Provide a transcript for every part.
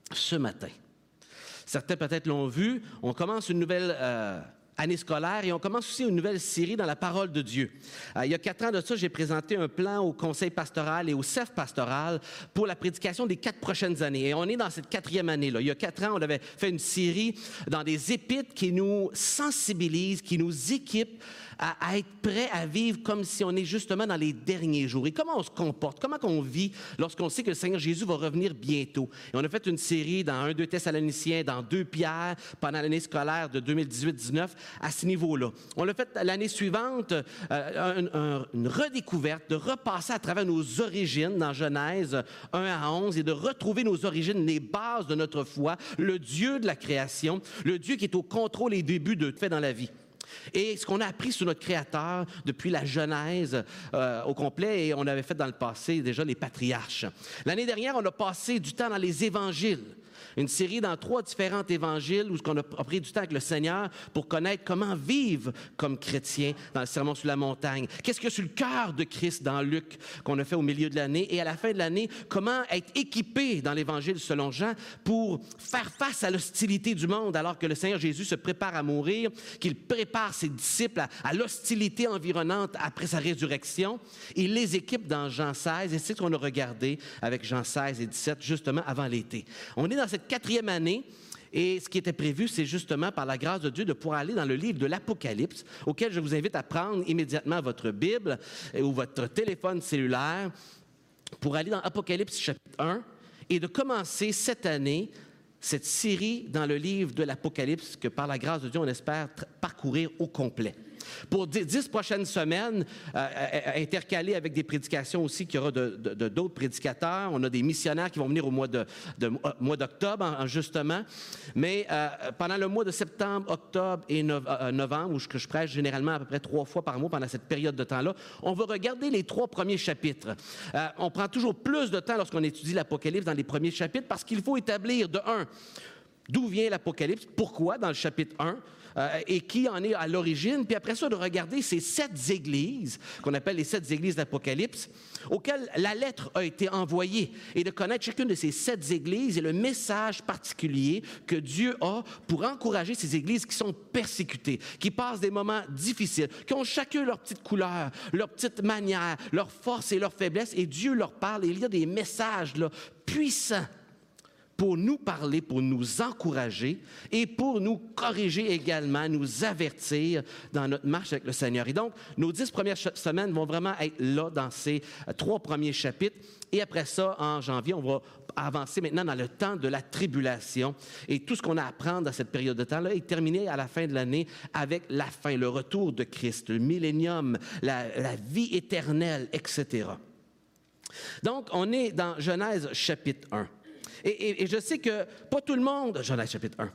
ce matin. Certains peut-être l'ont vu, on commence une nouvelle année scolaire et on commence aussi une nouvelle série dans la parole de Dieu. Il y a 4 ans de ça, j'ai présenté un plan au conseil pastoral et au CEF pastoral pour la prédication des 4 prochaines années. Et on est dans cette 4e année-là. Il y a 4 ans, on avait fait une série dans des épîtres qui nous sensibilisent, qui nous équipent à être prêts à vivre comme si on est justement dans les derniers jours. Et comment on se comporte, comment on vit lorsqu'on sait que le Seigneur Jésus va revenir bientôt. Et on a fait une série dans 1-2 Thessaloniciens, dans 2 Pierre, pendant l'année scolaire de 2018-19, à ce niveau-là. On l'a fait l'année suivante, une redécouverte, de repasser à travers nos origines dans Genèse 1 à 11 et de retrouver nos origines, les bases de notre foi, le Dieu de la création, le Dieu qui est au contrôle et début de tout fait dans la vie. Et ce qu'on a appris sur notre Créateur depuis la Genèse au complet, et on avait fait dans le passé déjà les patriarches. L'année dernière, on a passé du temps dans les évangiles. Une série dans 3 différents évangiles où on a pris du temps avec le Seigneur pour connaître comment vivre comme chrétien dans le Sermon sur la montagne. Qu'est-ce qu'il y a sur le cœur de Christ dans Luc qu'on a fait au milieu de l'année et à la fin de l'année, comment être équipé dans l'Évangile selon Jean pour faire face à l'hostilité du monde alors que le Seigneur Jésus se prépare à mourir, qu'il prépare ses disciples à l'hostilité environnante après sa résurrection. Il les équipe dans Jean 16 et c'est ce qu'on a regardé avec Jean 16 et 17 justement avant l'été. On est dans cette 4e année, et ce qui était prévu, c'est justement, par la grâce de Dieu, de pouvoir aller dans le livre de l'Apocalypse, auquel je vous invite à prendre immédiatement votre Bible ou votre téléphone cellulaire pour aller dans Apocalypse chapitre 1 et de commencer cette année cette série dans le livre de l'Apocalypse que, par la grâce de Dieu, on espère parcourir au complet. Pour 10 prochaines semaines, intercalées avec des prédications aussi qu'il y aura d'autres prédicateurs. On a des missionnaires qui vont venir au mois d'octobre, justement. Mais pendant le mois de septembre, octobre et novembre, où je prêche généralement à peu près 3 fois par mois pendant cette période de temps-là, on va regarder les 3 premiers chapitres. On prend toujours plus de temps lorsqu'on étudie l'Apocalypse dans les premiers chapitres parce qu'il faut établir, de un, d'où vient l'Apocalypse, pourquoi dans le chapitre 1, et qui en est à l'origine, puis après ça, de regarder ces 7 églises, qu'on appelle les 7 églises d'Apocalypse, auxquelles la lettre a été envoyée, et de connaître chacune de ces 7 églises et le message particulier que Dieu a pour encourager ces églises qui sont persécutées, qui passent des moments difficiles, qui ont chacun leur petite couleur, leur petite manière, leur force et leur faiblesse, et Dieu leur parle, et il y a des messages là, puissants pour nous parler, pour nous encourager et pour nous corriger également, nous avertir dans notre marche avec le Seigneur. Et donc, nos 10 premières semaines vont vraiment être là dans ces 3 premiers chapitres. Et après ça, en janvier, on va avancer maintenant dans le temps de la tribulation. Et tout ce qu'on a à apprendre dans cette période de temps-là est terminé à la fin de l'année avec la fin, le retour de Christ, le millénium, la vie éternelle, etc. Donc, on est dans Genèse chapitre 1. Et je sais que pas tout le monde... Genèse chapitre 1.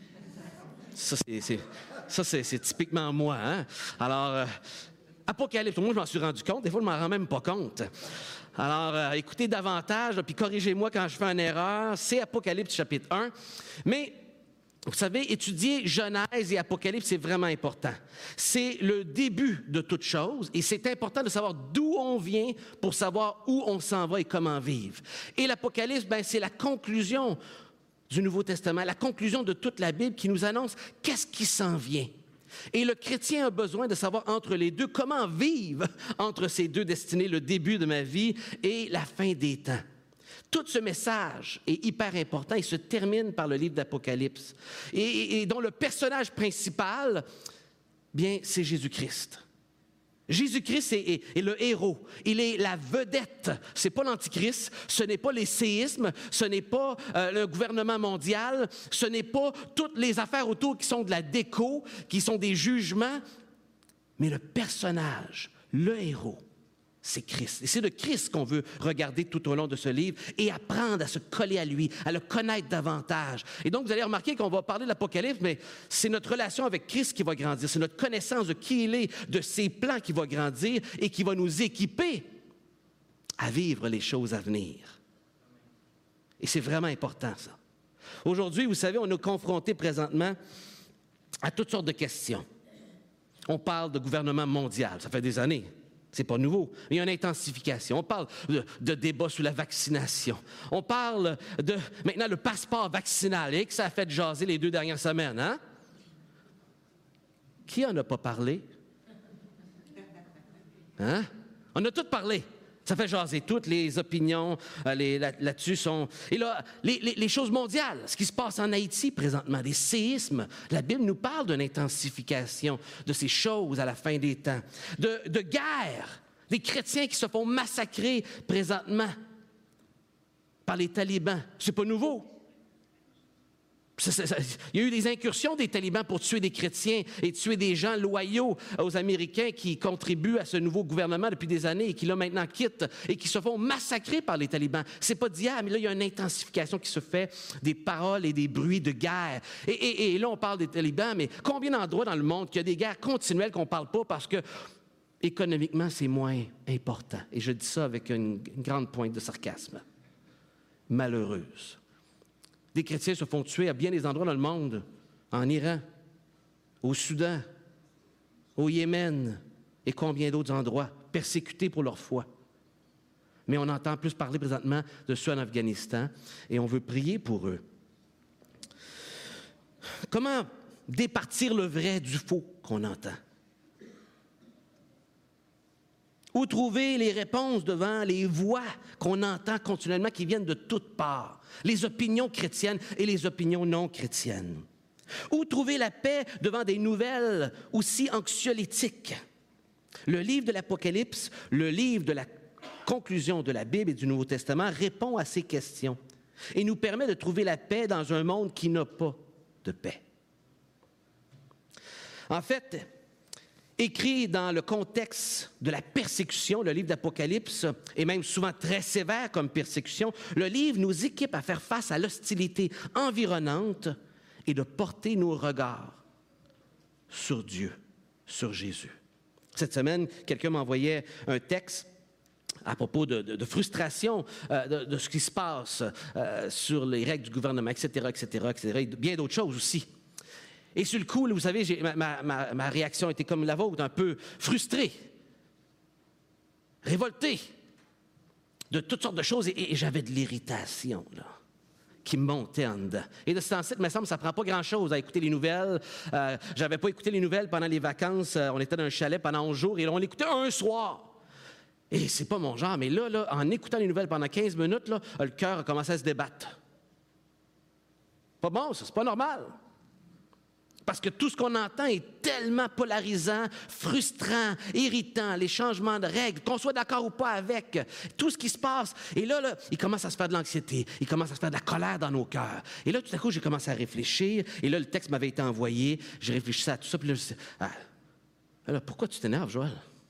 Ça, c'est typiquement moi. Hein? Alors, Apocalypse, moi, je m'en suis rendu compte. Des fois, je ne m'en rends même pas compte. Alors, écoutez davantage, puis corrigez-moi quand je fais une erreur. C'est Apocalypse chapitre 1. Mais... vous savez, étudier Genèse et Apocalypse, c'est vraiment important. C'est le début de toute chose et c'est important de savoir d'où on vient pour savoir où on s'en va et comment vivre. Et l'Apocalypse, c'est la conclusion du Nouveau Testament, la conclusion de toute la Bible qui nous annonce qu'est-ce qui s'en vient. Et le chrétien a besoin de savoir entre les deux comment vivre entre ces deux destinées, le début de ma vie et la fin des temps. Tout ce message est hyper important. Il se termine par le livre d'Apocalypse. Et dont le personnage principal, c'est Jésus-Christ. Jésus-Christ est le héros. Il est la vedette. Ce n'est pas l'Antichrist, ce n'est pas les séismes, ce n'est pas le gouvernement mondial, ce n'est pas toutes les affaires autour qui sont de la déco, qui sont des jugements, mais le personnage, le héros. C'est Christ. Et c'est de Christ qu'on veut regarder tout au long de ce livre et apprendre à se coller à lui, à le connaître davantage. Et donc, vous allez remarquer qu'on va parler de l'Apocalypse, mais c'est notre relation avec Christ qui va grandir. C'est notre connaissance de qui il est, de ses plans qui va grandir et qui va nous équiper à vivre les choses à venir. Et c'est vraiment important, ça. Aujourd'hui, vous savez, on est confronté présentement à toutes sortes de questions. On parle de gouvernement mondial, ça fait des années. C'est pas nouveau. Il y a une intensification. On parle de débats sur la vaccination. On parle de, maintenant, le passeport vaccinal. Et que ça a fait jaser les 2 dernières semaines, hein? Qui en a pas parlé? Hein? On a tous parlé. Ça fait jaser toutes les opinions là-dessus sont... Et là, les choses mondiales, ce qui se passe en Haïti présentement, des séismes, la Bible nous parle d'une intensification de ces choses à la fin des temps, de guerre, des chrétiens qui se font massacrer présentement par les talibans. C'est pas nouveau. Il y a eu des incursions des talibans pour tuer des chrétiens et tuer des gens loyaux aux Américains qui contribuent à ce nouveau gouvernement depuis des années et qui là maintenant quittent et qui se font massacrer par les talibans. C'est pas d'hier, mais là il y a une intensification qui se fait des paroles et des bruits de guerre. Et là on parle des talibans, mais combien d'endroits dans le monde qu'il y a des guerres continuelles qu'on parle pas parce que économiquement c'est moins important. Et je dis ça avec une grande pointe de sarcasme. Malheureuse. Des chrétiens se font tuer à bien des endroits dans le monde, en Iran, au Soudan, au Yémen et combien d'autres endroits, persécutés pour leur foi. Mais on entend plus parler présentement de ceux en Afghanistan et on veut prier pour eux. Comment départir le vrai du faux qu'on entend? Où trouver les réponses devant les voix qu'on entend continuellement qui viennent de toutes parts, les opinions chrétiennes et les opinions non chrétiennes? Où trouver la paix devant des nouvelles aussi anxiolytiques? Le livre de l'Apocalypse, le livre de la conclusion de la Bible et du Nouveau Testament répond à ces questions et nous permet de trouver la paix dans un monde qui n'a pas de paix. En fait, écrit dans le contexte de la persécution, le livre d'Apocalypse est même souvent très sévère comme persécution. Le livre nous équipe à faire face à l'hostilité environnante et de porter nos regards sur Dieu, sur Jésus. Cette semaine, quelqu'un m'envoyait un texte à propos de frustration de ce qui se passe sur les règles du gouvernement, etc., et bien d'autres choses aussi. Et sur le coup, vous savez, ma réaction était comme la vôtre, un peu frustrée, révoltée de toutes sortes de choses. Et j'avais de l'irritation là, qui me montait en dedans. Et de ce temps-ci, il me semble que ça ne prend pas grand-chose à écouter les nouvelles. Je n'avais pas écouté les nouvelles pendant les vacances. On était dans un chalet pendant 11 jours et là, on l'écoutait un soir. Et c'est pas mon genre, mais là, en écoutant les nouvelles pendant 15 minutes, là, le cœur a commencé à se débattre. Pas bon, ça, c'est pas normal. Parce que tout ce qu'on entend est tellement polarisant, frustrant, irritant, les changements de règles, qu'on soit d'accord ou pas avec, tout ce qui se passe. Et là, il commence à se faire de l'anxiété, il commence à se faire de la colère dans nos cœurs. Et là, tout à coup, j'ai commencé à réfléchir, et là, le texte m'avait été envoyé, j'ai réfléchi à tout ça, puis là, je me suis dit, alors, pourquoi tu t'énerves, Joël?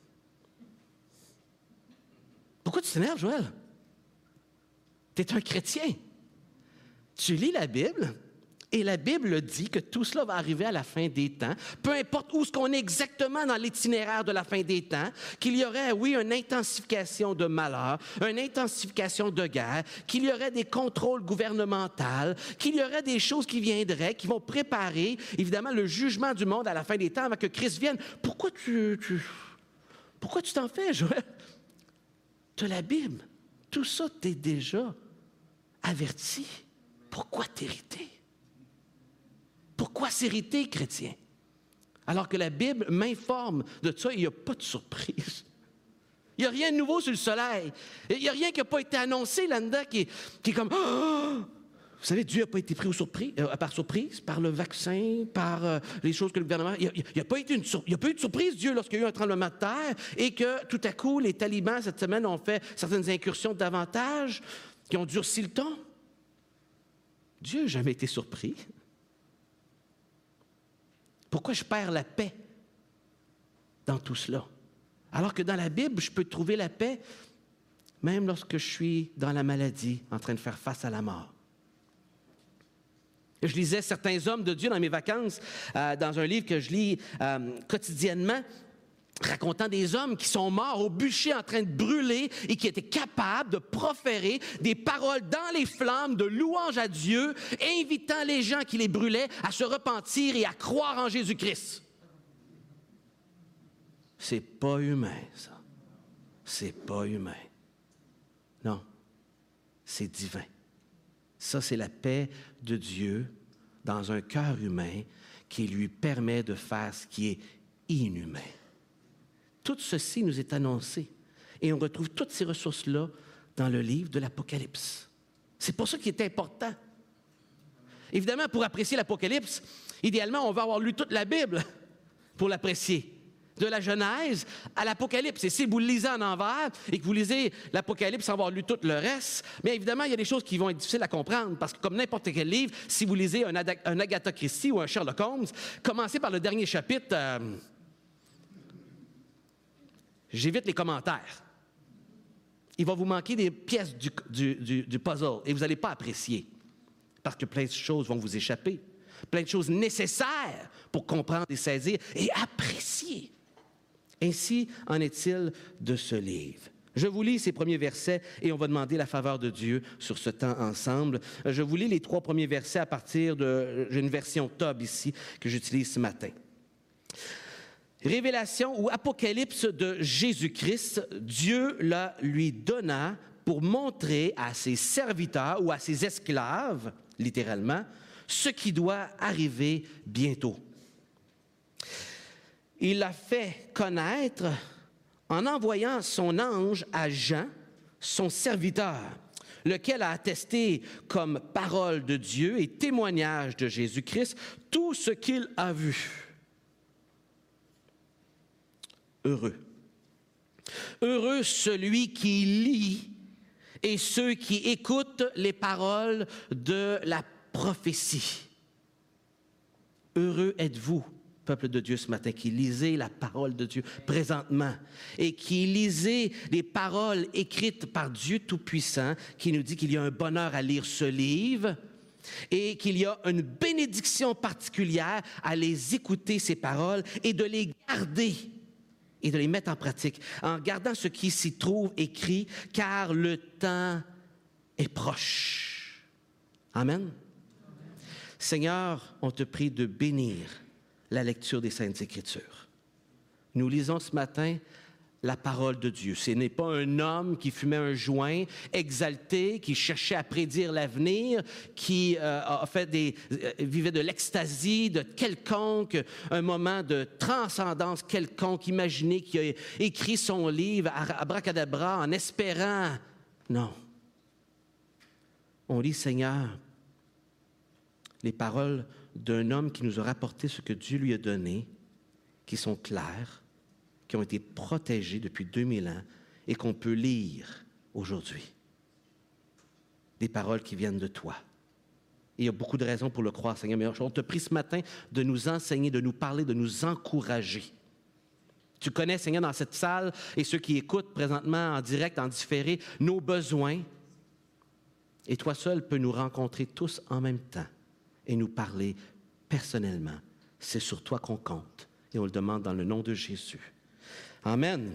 Pourquoi tu t'énerves, Joël? Tu es un chrétien. Tu lis la Bible, et la Bible dit que tout cela va arriver à la fin des temps, peu importe où ce qu'on est exactement dans l'itinéraire de la fin des temps, qu'il y aurait, oui, une intensification de malheur, une intensification de guerre, qu'il y aurait des contrôles gouvernementaux, qu'il y aurait des choses qui viendraient, qui vont préparer, évidemment, le jugement du monde à la fin des temps avant que Christ vienne. Pourquoi tu t'en fais, Joël? Tu as la Bible. Tout ça, t'es déjà averti. Pourquoi t'irriter? Pourquoi s'irriter, chrétien? Alors que la Bible m'informe de ça, il n'y a pas de surprise. Il n'y a rien de nouveau sur le soleil. Il n'y a rien qui n'a pas été annoncé là-dedans qui est comme... Oh! Vous savez, Dieu n'a pas été pris par surprise, par le vaccin, par les choses que le gouvernement... Il n'y a pas eu de surprise, Dieu, lorsqu'il y a eu un tremblement de terre et que, tout à coup, les talibans, cette semaine, ont fait certaines incursions davantage qui ont durci le ton. Dieu n'a jamais été surpris. Pourquoi je perds la paix dans tout cela? Alors que dans la Bible, je peux trouver la paix même lorsque je suis dans la maladie, en train de faire face à la mort. Je lisais certains hommes de Dieu dans mes vacances, dans un livre que je lis quotidiennement, racontant des hommes qui sont morts au bûcher en train de brûler et qui étaient capables de proférer des paroles dans les flammes de louange à Dieu, invitant les gens qui les brûlaient à se repentir et à croire en Jésus-Christ. C'est pas humain, ça. c'est pas humain. Non, c'est divin. Ça, c'est la paix de Dieu dans un cœur humain qui lui permet de faire ce qui est inhumain. Tout ceci nous est annoncé et on retrouve toutes ces ressources-là dans le livre de l'Apocalypse. C'est pour ça qu'il est important. Évidemment, pour apprécier l'Apocalypse, idéalement, on va avoir lu toute la Bible pour l'apprécier. De la Genèse à l'Apocalypse. Et si vous le lisez en envers et que vous lisez l'Apocalypse sans avoir lu tout le reste, bien évidemment, il y a des choses qui vont être difficiles à comprendre parce que comme n'importe quel livre, si vous lisez un Agatha Christie ou un Sherlock Holmes, commencez par le dernier chapitre, j'évite les commentaires. Il va vous manquer des pièces du puzzle et vous n'allez pas apprécier parce que plein de choses vont vous échapper. Plein de choses nécessaires pour comprendre et saisir et apprécier. Ainsi en est-il de ce livre. Je vous lis ces premiers versets et on va demander la faveur de Dieu sur ce temps ensemble. Je vous lis les 3 premiers versets à partir j'ai une version Tob ici que j'utilise ce matin. Révélation ou apocalypse de Jésus-Christ, Dieu la lui donna pour montrer à ses serviteurs ou à ses esclaves, littéralement, ce qui doit arriver bientôt. Il l'a fait connaître en envoyant son ange à Jean, son serviteur, lequel a attesté comme parole de Dieu et témoignage de Jésus-Christ tout ce qu'il a vu. Heureux. Heureux celui qui lit et ceux qui écoutent les paroles de la prophétie. Heureux êtes-vous, peuple de Dieu, ce matin, qui lisez la parole de Dieu présentement et qui lisez les paroles écrites par Dieu Tout-Puissant, qui nous dit qu'il y a un bonheur à lire ce livre et qu'il y a une bénédiction particulière à les écouter, ces paroles, et de les garder et de les mettre en pratique, en gardant ce qui s'y trouve écrit, car le temps est proche. Amen. Seigneur, on te prie de bénir la lecture des Saintes Écritures. Nous lisons ce matin la parole de Dieu. Ce n'est pas un homme qui fumait un joint, exalté, qui cherchait à prédire l'avenir, qui vivait de l'extasie, de quelconque, un moment de transcendance quelconque, imaginé, qui a écrit son livre abracadabra en espérant. Non. On lit, Seigneur, les paroles d'un homme qui nous a rapporté ce que Dieu lui a donné, qui sont claires, qui ont été protégées depuis 2000 ans et qu'on peut lire aujourd'hui. Des paroles qui viennent de toi. Et il y a beaucoup de raisons pour le croire, Seigneur, mais on te prie ce matin de nous enseigner, de nous parler, de nous encourager. Tu connais, Seigneur, dans cette salle et ceux qui écoutent présentement en direct, en différé, nos besoins. Et toi seul peux nous rencontrer tous en même temps et nous parler personnellement. C'est sur toi qu'on compte et on le demande dans le nom de Jésus. Amen.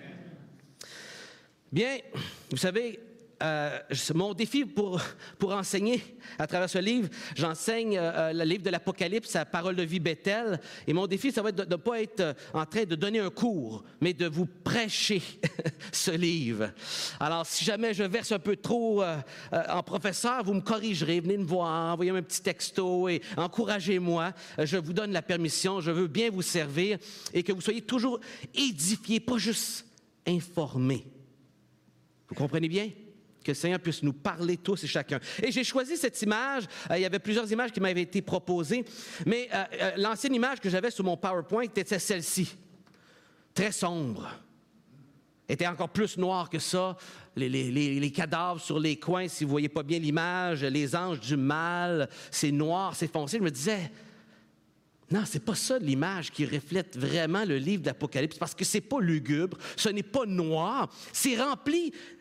Bien, vous savez, mon défi pour enseigner à travers ce livre, j'enseigne le livre de l'Apocalypse, la parole de vie Bethel, et mon défi, ça va être de ne pas être en train de donner un cours, mais de vous prêcher ce livre. Alors, si jamais je verse un peu trop en professeur, vous me corrigerez, venez me voir, envoyez-moi un petit texto et encouragez-moi. Je vous donne la permission, je veux bien vous servir et que vous soyez toujours édifiés, pas juste informés. Vous comprenez bien? Que le Seigneur puisse nous parler tous et chacun. Et j'ai choisi cette image. Il y avait plusieurs images qui m'avaient été proposées, mais l'ancienne image que j'avais sur mon PowerPoint était celle-ci. Très sombre. Était encore plus noire que ça. Les cadavres sur les coins, si vous ne voyez pas bien l'image, les anges du mal, c'est noir, c'est foncé. Je me disais, non, c'est pas ça l'image qui reflète vraiment le livre d'Apocalypse, parce que c'est pas lugubre, ce n'est pas noir, c'est rempli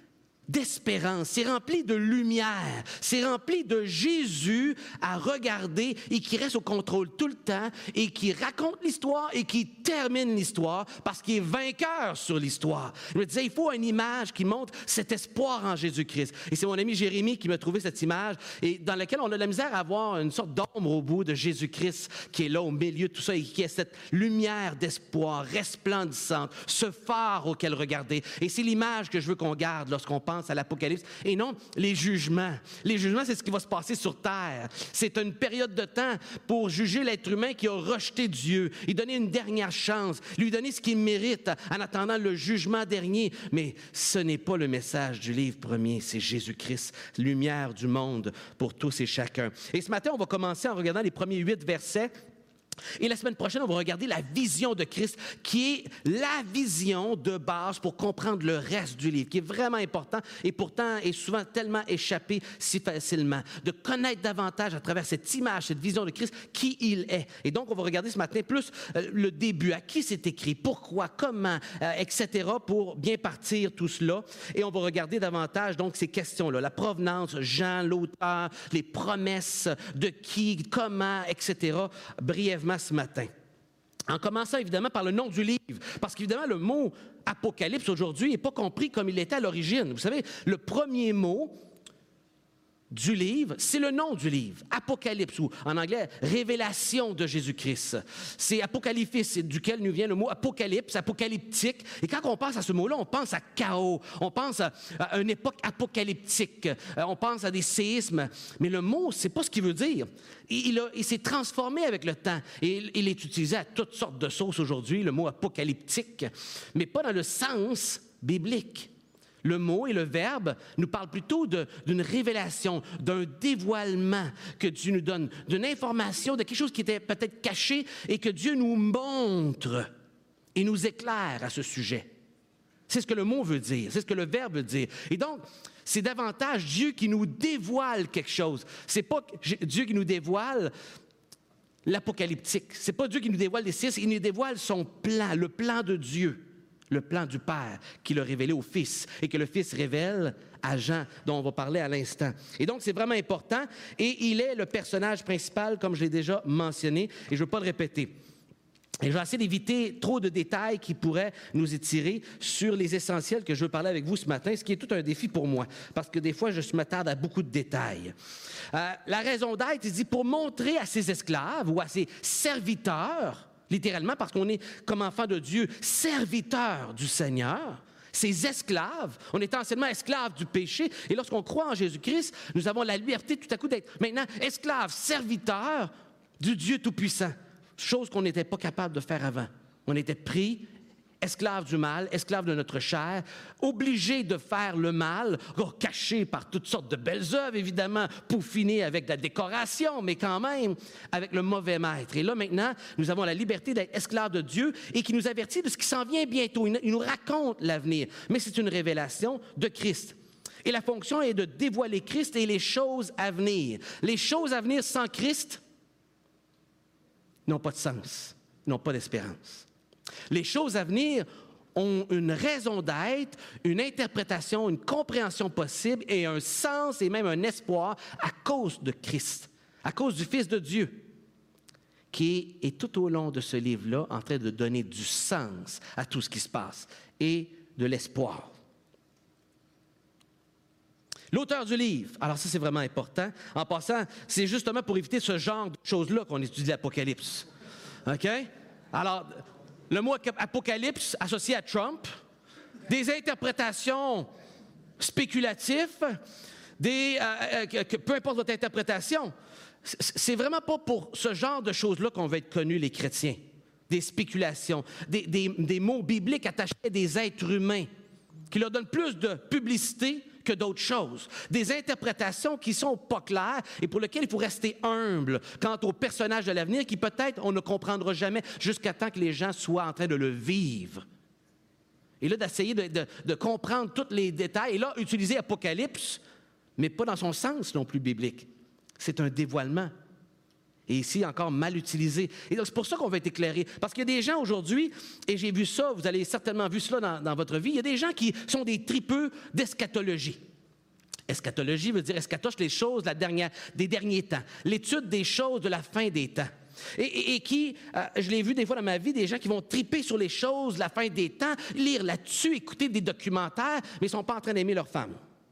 d'espérance, c'est rempli de lumière, c'est rempli de Jésus à regarder et qui reste au contrôle tout le temps et qui raconte l'histoire et qui termine l'histoire parce qu'il est vainqueur sur l'histoire. Je me disais, il faut une image qui montre cet espoir en Jésus-Christ. Et c'est mon ami Jérémie qui m'a trouvé cette image et dans laquelle on a de la misère à avoir une sorte d'ombre au bout de Jésus-Christ qui est là au milieu de tout ça et qui est cette lumière d'espoir resplendissante, ce phare auquel regarder. Et c'est l'image que je veux qu'on garde lorsqu'on pense à l'Apocalypse, et non les jugements. Les jugements, c'est ce qui va se passer sur terre. C'est une période de temps pour juger l'être humain qui a rejeté Dieu, lui donner une dernière chance, lui donner ce qu'il mérite en attendant le jugement dernier. Mais ce n'est pas le message du livre premier, c'est Jésus-Christ, lumière du monde pour tous et chacun. Et ce matin, on va commencer en regardant les premiers 8 versets. Et la semaine prochaine, on va regarder la vision de Christ, qui est la vision de base pour comprendre le reste du livre, qui est vraiment important et pourtant est souvent tellement échappé si facilement. De connaître davantage à travers cette image, cette vision de Christ, qui il est. Et donc, on va regarder ce matin plus le début, à qui c'est écrit, pourquoi, comment, etc., pour bien partir tout cela. Et on va regarder davantage donc ces questions-là, la provenance, Jean, l'auteur, les promesses, de qui, comment, etc., brièvement ce matin. En commençant évidemment par le nom du livre, parce qu'évidemment le mot Apocalypse aujourd'hui n'est pas compris comme il était à l'origine. Vous savez, le premier mot du livre, c'est le nom du livre, Apocalypse, ou en anglais, Révélation de Jésus-Christ. C'est Apocalypse, c'est duquel nous vient le mot apocalypse, apocalyptique. Et quand on pense à ce mot-là, on pense à chaos, on pense à une époque apocalyptique, on pense à des séismes. Mais le mot, c'est pas ce qu'il veut dire. Il s'est transformé avec le temps. Et il est utilisé à toutes sortes de sauces aujourd'hui, le mot apocalyptique, mais pas dans le sens biblique. Le mot et le verbe nous parlent plutôt d'une révélation, d'un dévoilement que Dieu nous donne, d'une information, de quelque chose qui était peut-être caché et que Dieu nous montre et nous éclaire à ce sujet. C'est ce que le mot veut dire, c'est ce que le verbe veut dire. Et donc, c'est davantage Dieu qui nous dévoile quelque chose. C'est pas Dieu qui nous dévoile l'apocalyptique. C'est pas Dieu qui nous dévoile les six, il nous dévoile son plan, le plan de Dieu. Le plan du Père qu'il a révélé au Fils et que le Fils révèle à Jean, dont on va parler à l'instant. Et donc, c'est vraiment important et il est le personnage principal, comme je l'ai déjà mentionné, et je ne veux pas le répéter. Et je vais essayer d'éviter trop de détails qui pourraient nous étirer sur les essentiels que je veux parler avec vous ce matin, ce qui est tout un défi pour moi, parce que des fois, je m'attarde à beaucoup de détails. La raison d'être, il dit, pour montrer à ses esclaves ou à ses serviteurs, littéralement, parce qu'on est, comme enfant de Dieu, serviteur du Seigneur, ses esclaves. On est anciennement esclaves du péché. Et lorsqu'on croit en Jésus-Christ, nous avons la liberté tout à coup d'être maintenant esclaves, serviteurs du Dieu Tout-Puissant. Chose qu'on n'était pas capable de faire avant. On était pris, esclaves du mal, esclaves de notre chair, obligés de faire le mal, cachés par toutes sortes de belles œuvres, évidemment, peaufinés avec de la décoration, mais quand même avec le mauvais maître. Et là, maintenant, nous avons la liberté d'être esclaves de Dieu et qui nous avertit de ce qui s'en vient bientôt. Il nous raconte l'avenir, mais c'est une révélation de Christ. Et la fonction est de dévoiler Christ et les choses à venir. Les choses à venir sans Christ n'ont pas de sens, n'ont pas d'espérance. Les choses à venir ont une raison d'être, une interprétation, une compréhension possible et un sens et même un espoir à cause de Christ, à cause du Fils de Dieu, qui est tout au long de ce livre-là en train de donner du sens à tout ce qui se passe et de l'espoir. L'auteur du livre, alors ça c'est vraiment important. En passant, c'est justement pour éviter ce genre de choses-là qu'on étudie l'Apocalypse. OK? Alors, le mot apocalypse associé à Trump, des interprétations spéculatives, peu importe votre interprétation, c'est vraiment pas pour ce genre de choses-là qu'on va être connus, les chrétiens. Des spéculations, des mots bibliques attachés à des êtres humains, qui leur donnent plus de publicité que d'autres choses. Des interprétations qui sont pas claires et pour lesquelles il faut rester humble quant au personnage de l'avenir qui peut-être on ne comprendra jamais jusqu'à temps que les gens soient en train de le vivre. Et là, d'essayer de comprendre tous les détails, et là, utiliser Apocalypse, mais pas dans son sens non plus biblique. C'est un dévoilement. Et ici, encore mal utilisé. Et donc, c'est pour ça qu'on va être éclairé. Parce qu'il y a des gens aujourd'hui, et j'ai vu ça, vous avez certainement vu cela dans votre vie, il y a des gens qui sont des tripeux d'eschatologie. Eschatologie veut dire escatoche les choses des derniers temps, l'étude des choses de la fin des temps. Et qui, je l'ai vu des fois dans ma vie, des gens qui vont triper sur les choses de la fin des temps, lire là-dessus, écouter des documentaires, mais ils ne sont pas en train d'aimer leur femme.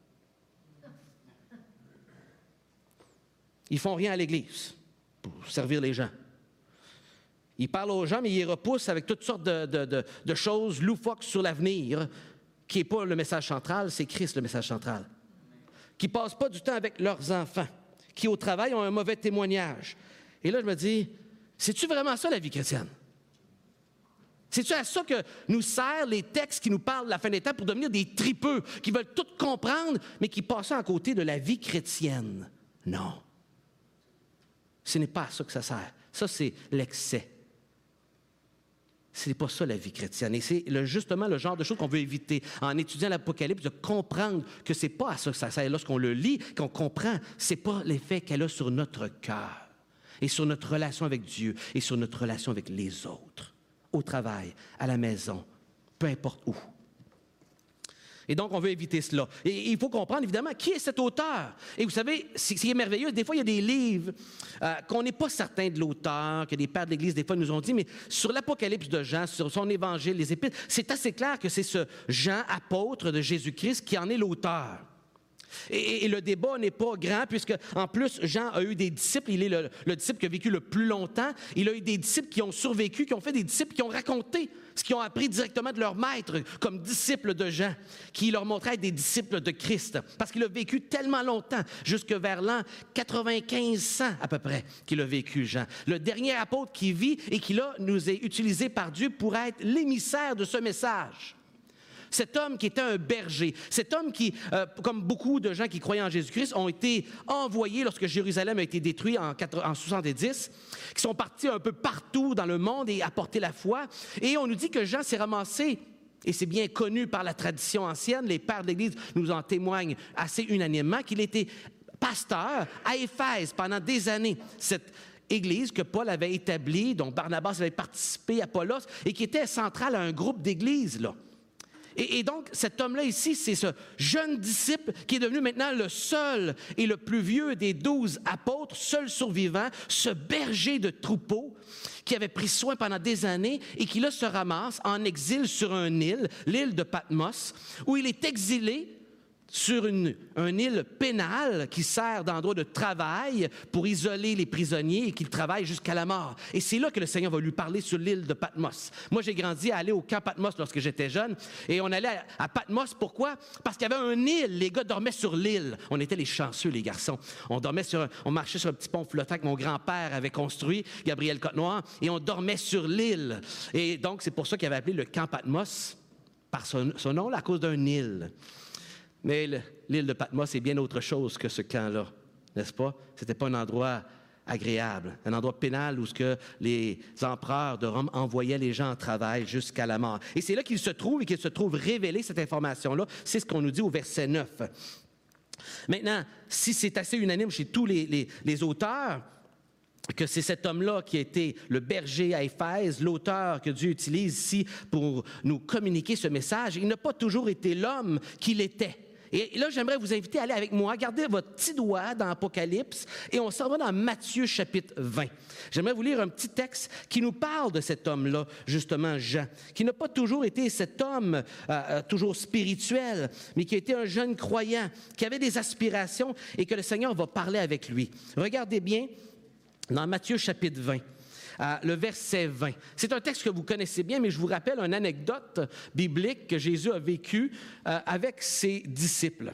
Ils ne font rien à l'Église pour servir les gens. Ils parlent aux gens, mais ils les repoussent avec toutes sortes de choses loufoques sur l'avenir, qui n'est pas le message central, c'est Christ le message central. Qui ne passent pas du temps avec leurs enfants, qui au travail ont un mauvais témoignage. Et là, je me dis, c'est-tu vraiment ça la vie chrétienne? C'est-tu à ça que nous servent les textes qui nous parlent de la fin des temps pour devenir des tripeux, qui veulent tout comprendre, mais qui passent à côté de la vie chrétienne? Non. Ce n'est pas à ça que ça sert. Ça, c'est l'excès. Ce n'est pas ça la vie chrétienne. Et c'est justement le genre de choses qu'on veut éviter en étudiant l'Apocalypse, de comprendre que ce n'est pas à ça que ça sert. Lorsqu'on le lit, qu'on comprend, ce n'est pas l'effet qu'elle a sur notre cœur et sur notre relation avec Dieu et sur notre relation avec les autres, au travail, à la maison, peu importe où. Et donc, on veut éviter cela. Et il faut comprendre, évidemment, qui est cet auteur. Et vous savez, ce qui est merveilleux, des fois, il y a des livres qu'on n'est pas certain de l'auteur, que des pères de l'Église, des fois, nous ont dit, mais sur l'Apocalypse de Jean, sur son évangile, les épîtres, c'est assez clair que c'est ce Jean, apôtre de Jésus-Christ, qui en est l'auteur. Et le débat n'est pas grand, puisque, en plus, Jean a eu des disciples. Il est le disciple qui a vécu le plus longtemps. Il a eu des disciples qui ont survécu, qui ont fait des disciples qui ont raconté ce qu'ils ont appris directement de leur maître, comme disciples de Jean, qui leur montraient être des disciples de Christ. Parce qu'il a vécu tellement longtemps, jusque vers l'an 9500 à peu près, qu'il a vécu, Jean. Le dernier apôtre qui vit et qui, là, nous est utilisé par Dieu pour être l'émissaire de ce message. Cet homme qui était un berger, cet homme qui, comme beaucoup de gens qui croyaient en Jésus-Christ, ont été envoyés lorsque Jérusalem a été détruit en 70, qui sont partis un peu partout dans le monde et apporter la foi. Et on nous dit que Jean s'est ramassé, et c'est bien connu par la tradition ancienne, les pères de l'Église nous en témoignent assez unanimement, qu'il était pasteur à Éphèse pendant des années. Cette Église que Paul avait établie, dont Barnabas avait participé, Apollos, et qui était centrale à un groupe d'églises, là. Et donc, cet homme-là ici, c'est ce jeune disciple qui est devenu maintenant le seul et le plus vieux des 12 apôtres, seul survivant, ce berger de troupeaux qui avait pris soin pendant des années et qui là se ramasse en exil sur une île, l'île de Patmos, où il est exilé sur une île pénale qui sert d'endroit de travail pour isoler les prisonniers et qu'ils travaillent jusqu'à la mort. Et c'est là que le Seigneur va lui parler sur l'île de Patmos. Moi, j'ai grandi à aller au camp Patmos lorsque j'étais jeune. Et on allait à Patmos, pourquoi? Parce qu'il y avait une île. Les gars dormaient sur l'île. On était les chanceux, les garçons. On marchait sur un petit pont flottant que mon grand-père avait construit, Gabriel Côte-Noire, et on dormait sur l'île. Et donc, c'est pour ça qu'il avait appelé le camp Patmos, par son nom, à cause d'une île. Mais l'île de Patmos est bien autre chose que ce camp-là, n'est-ce pas? Ce n'était pas un endroit agréable, un endroit pénal où les empereurs de Rome envoyaient les gens en travail jusqu'à la mort. Et c'est là qu'il se trouve et qu'il se trouve révélé cette information-là. C'est ce qu'on nous dit au verset 9. Maintenant, si c'est assez unanime chez tous les auteurs, que c'est cet homme-là qui a été le berger à Éphèse, l'auteur que Dieu utilise ici pour nous communiquer ce message, il n'a pas toujours été l'homme qu'il était. Et là, j'aimerais vous inviter à aller avec moi, gardez votre petit doigt dans l'Apocalypse et on s'en va dans Matthieu chapitre 20. J'aimerais vous lire un petit texte qui nous parle de cet homme-là, justement Jean, qui n'a pas toujours été cet homme toujours spirituel, mais qui a été un jeune croyant, qui avait des aspirations et que le Seigneur va parler avec lui. Regardez bien dans Matthieu chapitre 20. Le verset 20. C'est un texte que vous connaissez bien, mais je vous rappelle une anecdote biblique que Jésus a vécue avec ses disciples.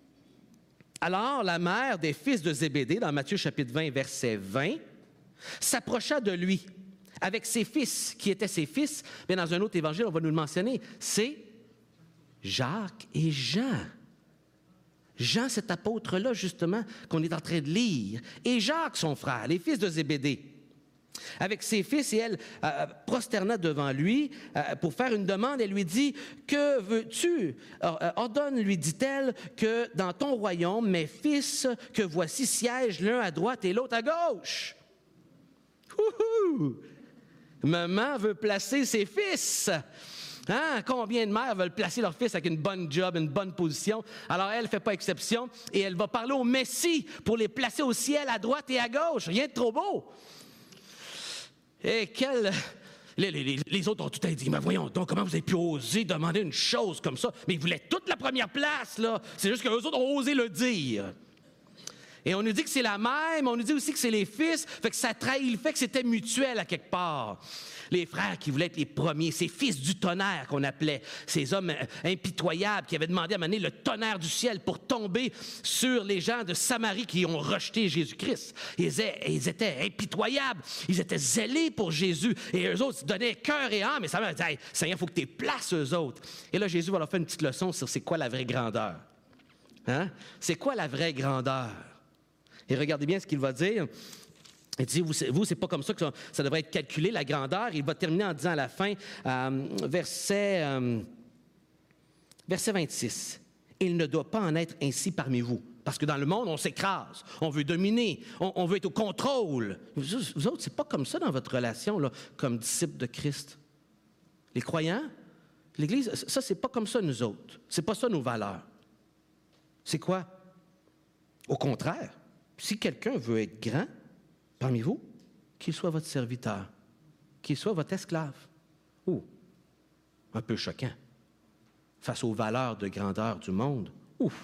Alors, la mère des fils de Zébédée, dans Matthieu chapitre 20, verset 20, s'approcha de lui avec ses fils. Qui étaient ses fils? Bien, dans un autre évangile, on va nous le mentionner. C'est Jacques et Jean. Jean, cet apôtre-là, justement, qu'on est en train de lire, et Jacques, son frère, les fils de Zébédée. Avec ses fils, et elle prosterna devant lui pour faire une demande. Elle lui dit, « Que veux-tu? Ordonne, lui dit-elle, que dans ton royaume, mes fils, que voici, siègent l'un à droite et l'autre à gauche. » Wouhou! Maman veut placer ses fils. Hein? Combien de mères veulent placer leur fils avec une bonne job, une bonne position? Alors, elle ne fait pas exception et elle va parler au Messie pour les placer au ciel, à droite et à gauche. Rien de trop beau. Et les autres ont tout à dit, mais voyons donc, comment vous avez pu oser demander une chose comme ça? Mais ils voulaient toute la première place, là. C'est juste qu'eux autres ont osé le dire. Et on nous dit que c'est la mère, mais on nous dit aussi que c'est les fils. Fait que ça trahit le fait que c'était mutuel à quelque part. Les frères qui voulaient être les premiers, ces fils du tonnerre qu'on appelait, ces hommes impitoyables qui avaient demandé à mener le tonnerre du ciel pour tomber sur les gens de Samarie qui ont rejeté Jésus-Christ. Ils étaient impitoyables, ils étaient zélés pour Jésus. Et eux autres se donnaient cœur et âme. Et ça leur disait, hey, Seigneur, il faut que tu les places eux autres. Et là, Jésus va leur faire une petite leçon sur c'est quoi la vraie grandeur. Hein? C'est quoi la vraie grandeur? Et regardez bien ce qu'il va dire. Il dit, vous, c'est pas comme ça que ça devrait être calculé, la grandeur. Il va terminer en disant à la fin, verset 26. « Il ne doit pas en être ainsi parmi vous. » Parce que dans le monde, on s'écrase, on veut dominer, on veut être au contrôle. Vous autres, c'est pas comme ça dans votre relation, là, comme disciples de Christ. Les croyants, l'Église, ça, c'est pas comme ça, nous autres. C'est pas ça, nos valeurs. C'est quoi? Au contraire. Si quelqu'un veut être grand parmi vous, qu'il soit votre serviteur, qu'il soit votre esclave. Oh, un peu choquant. Face aux valeurs de grandeur du monde. Ouf!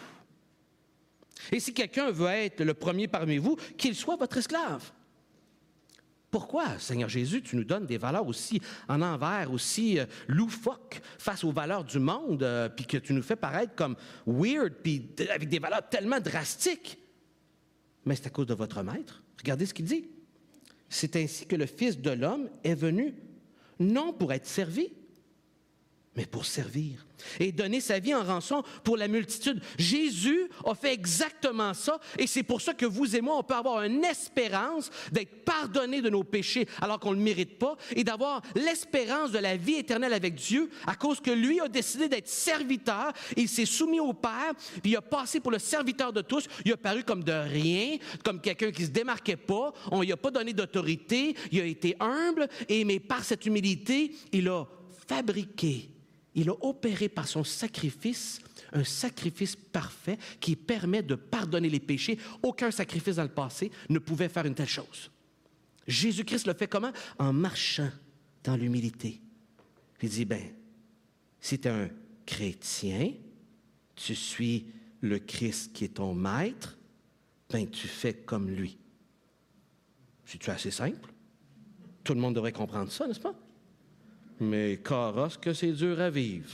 Et si quelqu'un veut être le premier parmi vous, qu'il soit votre esclave. Pourquoi, Seigneur Jésus, tu nous donnes des valeurs aussi en envers, aussi loufoques face aux valeurs du monde, puis que tu nous fais paraître comme weird, puis avec des valeurs tellement drastiques? Mais c'est à cause de votre maître. Regardez ce qu'il dit. C'est ainsi que le Fils de l'homme est venu, non pour être servi, mais pour servir et donner sa vie en rançon pour la multitude. Jésus a fait exactement ça et c'est pour ça que vous et moi, on peut avoir une espérance d'être pardonnés de nos péchés alors qu'on ne le mérite pas et d'avoir l'espérance de la vie éternelle avec Dieu à cause que lui a décidé d'être serviteur. Il s'est soumis au Père, puis il a passé pour le serviteur de tous. Il a paru comme de rien, comme quelqu'un qui ne se démarquait pas. On ne lui a pas donné d'autorité. Il a été humble, mais par cette humilité, il a fabriqué. Il a opéré par son sacrifice, un sacrifice parfait qui permet de pardonner les péchés. Aucun sacrifice dans le passé ne pouvait faire une telle chose. Jésus-Christ le fait comment? En marchant dans l'humilité. Il dit, si tu es un chrétien, tu suis le Christ qui est ton maître, tu fais comme lui. C'est-tu assez simple? Tout le monde devrait comprendre ça, n'est-ce pas? Mais carrosse que c'est dur à vivre.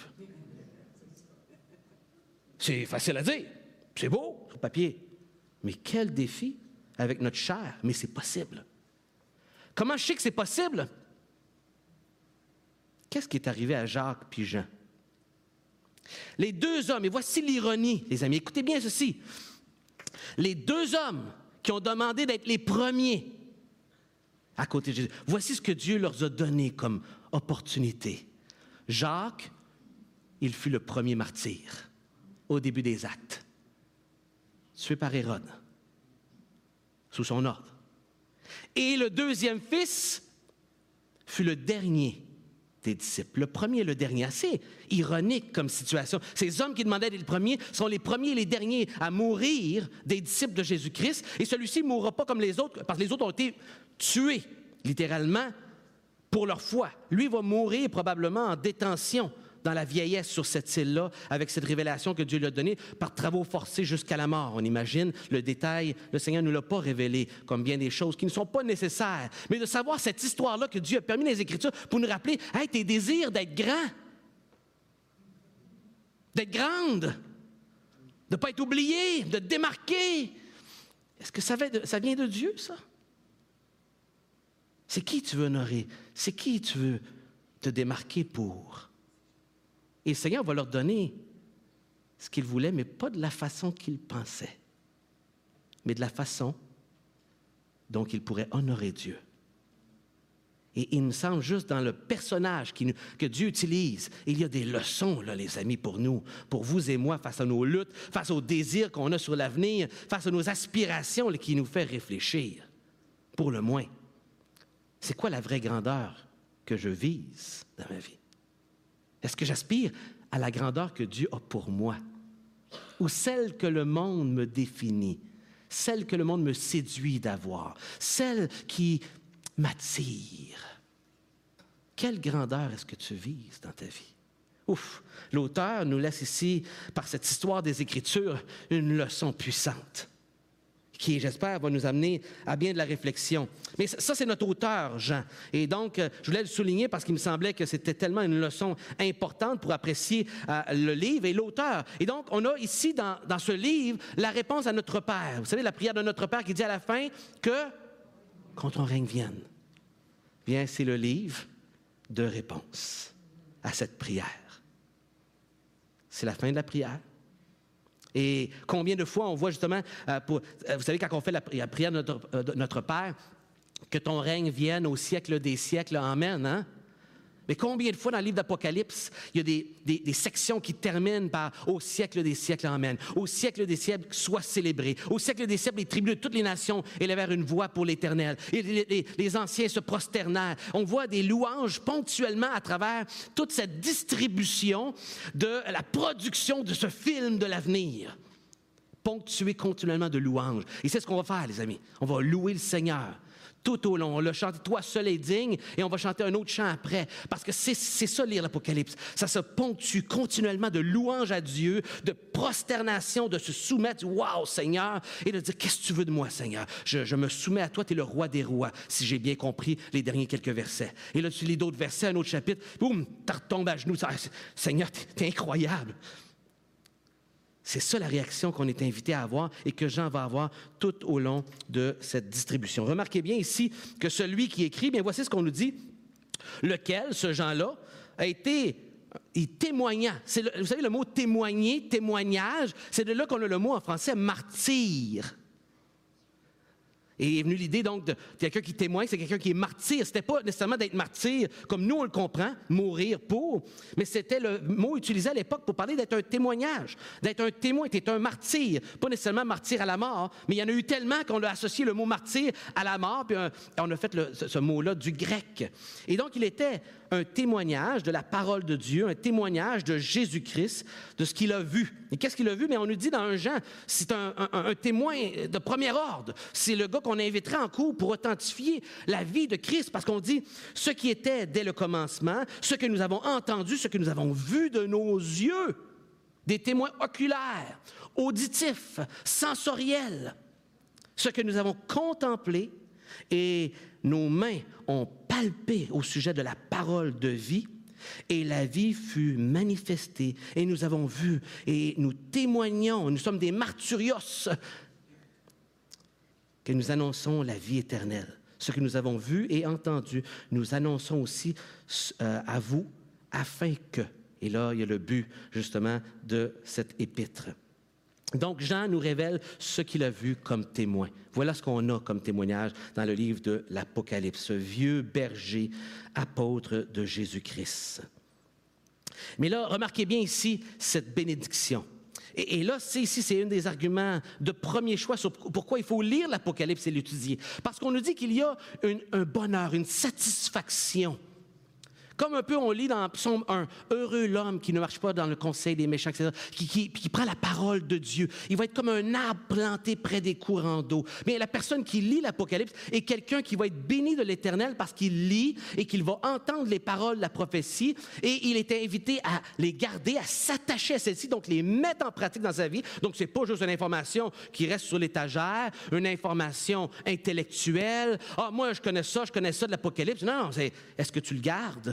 C'est facile à dire. C'est beau, sur papier. Mais quel défi avec notre chair. Mais c'est possible. Comment je sais que c'est possible? Qu'est-ce qui est arrivé à Jacques puis Jean? Les deux hommes, et voici l'ironie, les amis, écoutez bien ceci. Les deux hommes qui ont demandé d'être les premiers à côté de Jésus. Voici ce que Dieu leur a donné comme opportunité. Jacques, il fut le premier martyr au début des actes, tué par Hérode, sous son ordre. Et le deuxième fils fut le dernier des disciples. Le premier et le dernier. Assez ironique comme situation. Ces hommes qui demandaient d'être les premiers sont les premiers et les derniers à mourir des disciples de Jésus-Christ. Et celui-ci ne mourra pas comme les autres, parce que les autres ont été tués, littéralement, pour leur foi. Lui va mourir probablement en détention dans la vieillesse sur cette île-là, avec cette révélation que Dieu lui a donnée, par travaux forcés jusqu'à la mort. On imagine le détail, le Seigneur ne nous l'a pas révélé, comme bien des choses qui ne sont pas nécessaires. Mais de savoir cette histoire-là que Dieu a permis dans les Écritures pour nous rappeler, hey, tes désirs d'être grand, d'être grande, de ne pas être oublié, de te démarquer. Est-ce que ça vient de Dieu, ça? C'est qui tu veux honorer? C'est qui tu veux te démarquer pour? Et le Seigneur va leur donner ce qu'ils voulaient, mais pas de la façon qu'ils pensaient, mais de la façon dont ils pourraient honorer Dieu. Et il me semble juste dans le personnage que Dieu utilise, il y a des leçons, là, les amis, pour nous, pour vous et moi, face à nos luttes, face aux désirs qu'on a sur l'avenir, face à nos aspirations là, qui nous fait réfléchir, pour le moins. C'est quoi la vraie grandeur que je vise dans ma vie? Est-ce que j'aspire à la grandeur que Dieu a pour moi? Ou celle que le monde me définit, celle que le monde me séduit d'avoir, celle qui m'attire? Quelle grandeur est-ce que tu vises dans ta vie? Ouf! L'auteur nous laisse ici, par cette histoire des Écritures, une leçon puissante qui, j'espère, va nous amener à bien de la réflexion. Mais ça, c'est notre auteur, Jean. Et donc, je voulais le souligner parce qu'il me semblait que c'était tellement une leçon importante pour apprécier le livre et l'auteur. Et donc, on a ici, dans ce livre, la réponse à notre Père. Vous savez, la prière de notre Père qui dit à la fin que « ton règne vienne ». Bien, c'est le livre de réponse à cette prière. C'est la fin de la prière. Et combien de fois on voit justement, vous savez, quand on fait la prière de notre Père, que ton règne vienne au siècle des siècles, amen, hein? Mais combien de fois dans le livre d'Apocalypse, il y a des sections qui terminent par « Au siècle des siècles, amen ». Au siècle des siècles, sois célébré. Au siècle des siècles, les tribus de toutes les nations élevèrent une voix pour l'Éternel. Et les anciens se prosternèrent. On voit des louanges ponctuellement à travers toute cette distribution de la production de ce film de l'avenir. Ponctué continuellement de louanges. Et c'est ce qu'on va faire, les amis. On va louer le Seigneur. Tout au long. On l'a chanté « Toi seul est digne » et on va chanter un autre chant après. Parce que c'est ça, lire l'Apocalypse. Ça se ponctue continuellement de louange à Dieu, de prosternation, de se soumettre « Wow, Seigneur » et de dire « Qu'est-ce que tu veux de moi, Seigneur? Je me soumets à toi, tu es le roi des rois. » Si j'ai bien compris les derniers quelques versets. Et là, tu lis d'autres versets, un autre chapitre, boum, tu retombes à genoux. « Seigneur, t'es incroyable. » C'est ça la réaction qu'on est invité à avoir et que Jean va avoir tout au long de cette distribution. Remarquez bien ici que celui qui écrit, bien voici ce qu'on nous dit, lequel, ce Jean-là, a été témoignant. Vous savez, le mot témoigner, témoignage, c'est de là qu'on a le mot en français martyr. Et est venue l'idée donc de quelqu'un qui témoigne, c'est quelqu'un qui est martyr. C'était pas nécessairement d'être martyr comme nous on le comprend, mourir pour, mais c'était le mot utilisé à l'époque pour parler d'être un témoignage, d'être un témoin, t'es un martyr. Pas nécessairement martyr à la mort, mais il y en a eu tellement qu'on a associé le mot martyr à la mort, puis on a fait ce mot-là du grec. Et donc il était un témoignage de la parole de Dieu, un témoignage de Jésus-Christ, de ce qu'il a vu. Et qu'est-ce qu'il a vu? Mais on nous dit dans 1 Jean, c'est un témoin de premier ordre. C'est le gars qu'on inviterait en cours pour authentifier la vie de Christ, parce qu'on dit ce qui était dès le commencement, ce que nous avons entendu, ce que nous avons vu de nos yeux, des témoins oculaires, auditifs, sensoriels, ce que nous avons contemplé et nos mains ont palpé au sujet de la parole de vie, et la vie fut manifestée, et nous avons vu, et nous témoignons, nous sommes des martyrios, que nous annonçons la vie éternelle. Ce que nous avons vu et entendu, nous annonçons aussi à vous, afin que, et là, il y a le but, justement, de cette épître. Donc, Jean nous révèle ce qu'il a vu comme témoin. Voilà ce qu'on a comme témoignage dans le livre de l'Apocalypse, ce vieux berger apôtre de Jésus-Christ. Mais là, remarquez bien ici cette bénédiction. Et là, c'est un des arguments de premier choix sur pourquoi il faut lire l'Apocalypse et l'étudier. Parce qu'on nous dit qu'il y a un bonheur, une satisfaction. Comme un peu on lit dans Psaume 1, « Heureux l'homme qui ne marche pas dans le conseil des méchants, etc., qui prend la parole de Dieu. Il va être comme un arbre planté près des courants d'eau. » Mais la personne qui lit l'Apocalypse est quelqu'un qui va être béni de l'Éternel parce qu'il lit et qu'il va entendre les paroles de la prophétie et il est invité à les garder, à s'attacher à celles-ci, donc les mettre en pratique dans sa vie. Donc, ce n'est pas juste une information qui reste sur l'étagère, une information intellectuelle. « Ah, moi, je connais ça de l'Apocalypse. » Non, c'est est-ce que tu le gardes?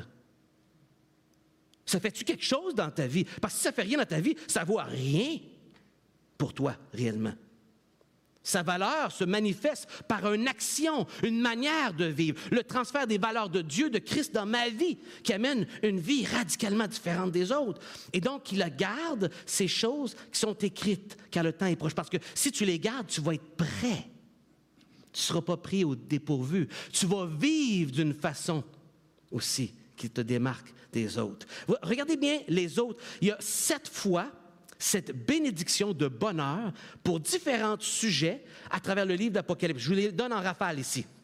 Ça fait-tu quelque chose dans ta vie? Parce que si ça ne fait rien dans ta vie, ça ne vaut rien pour toi, réellement. Sa valeur se manifeste par une action, une manière de vivre, le transfert des valeurs de Dieu, de Christ dans ma vie, qui amène une vie radicalement différente des autres. Et donc, il garde ces choses qui sont écrites, car le temps est proche. Parce que si tu les gardes, tu vas être prêt. Tu ne seras pas pris au dépourvu. Tu vas vivre d'une façon aussi qui te démarque des autres. Regardez bien les autres. Il y a 7 fois cette bénédiction de bonheur pour différents sujets à travers le livre d'Apocalypse. Je vous les donne en rafale ici.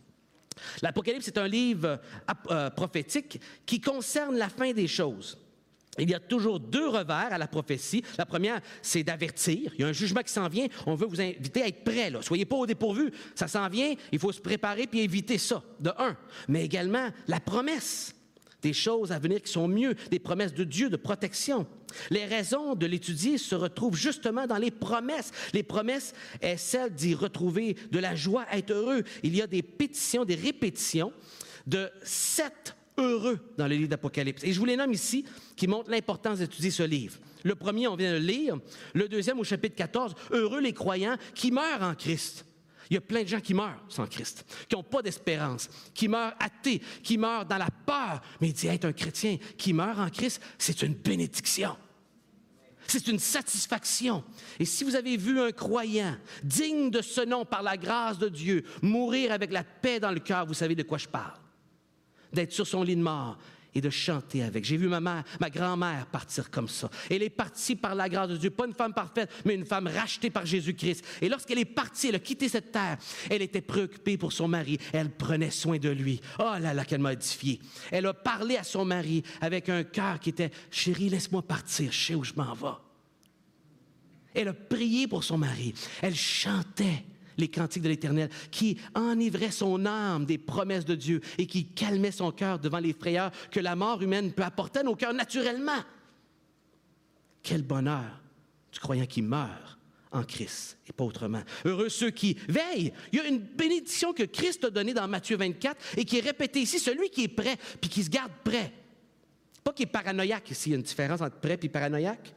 L'Apocalypse est un livre prophétique qui concerne la fin des choses. Il y a toujours deux revers à la prophétie. La première, c'est d'avertir. Il y a un jugement qui s'en vient. On veut vous inviter à être prêts. Là. Soyez pas au dépourvu. Ça s'en vient. Il faut se préparer puis éviter ça, de un. Mais également, la promesse. Des choses à venir qui sont mieux. Des promesses de Dieu, de protection. Les raisons de l'étudier se retrouvent justement dans les promesses. Les promesses est celle d'y retrouver de la joie, à être heureux. Il y a des pétitions, des répétitions de 7 heureux dans le livre d'Apocalypse. Et je vous les nomme ici, qui montrent l'importance d'étudier ce livre. Le premier, on vient de le lire. Le deuxième, au chapitre 14, « Heureux les croyants qui meurent en Christ ». Il y a plein de gens qui meurent sans Christ, qui n'ont pas d'espérance, qui meurent athées, qui meurent dans la peur. Mais il dit, être un chrétien qui meurt en Christ, c'est une bénédiction. C'est une satisfaction. Et si vous avez vu un croyant digne de ce nom par la grâce de Dieu, mourir avec la paix dans le cœur, vous savez de quoi je parle. D'être sur son lit de mort et de chanter avec. J'ai vu ma grand-mère partir comme ça. Elle est partie par la grâce de Dieu, pas une femme parfaite, mais une femme rachetée par Jésus-Christ. Et lorsqu'elle est partie, elle a quitté cette terre, elle était préoccupée pour son mari. Elle prenait soin de lui. Oh là là, qu'elle m'a édifié. Elle a parlé à son mari avec un cœur qui était « Chérie, laisse-moi partir, je sais où je m'en vais. » Elle a prié pour son mari. Elle chantait les cantiques de l'Éternel, qui enivraient son âme des promesses de Dieu et qui calmaient son cœur devant les frayeurs que la mort humaine peut apporter à nos cœurs naturellement. Quel bonheur du croyant qui meurt en Christ et pas autrement. Heureux ceux qui veillent. Il y a une bénédiction que Christ a donnée dans Matthieu 24 et qui est répétée ici, celui qui est prêt puis qui se garde prêt. Pas qui est paranoïaque ici, il y a une différence entre prêt et paranoïaque.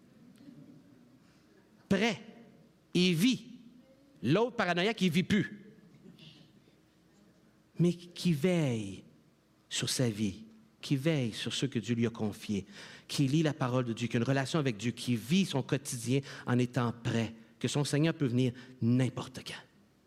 Prêt, il vit. L'autre paranoïaque, il ne vit plus. Mais qui veille sur sa vie, qui veille sur ceux que Dieu lui a confiés, qui lit la parole de Dieu, qui a une relation avec Dieu, qui vit son quotidien en étant prêt, que son Seigneur peut venir n'importe quand.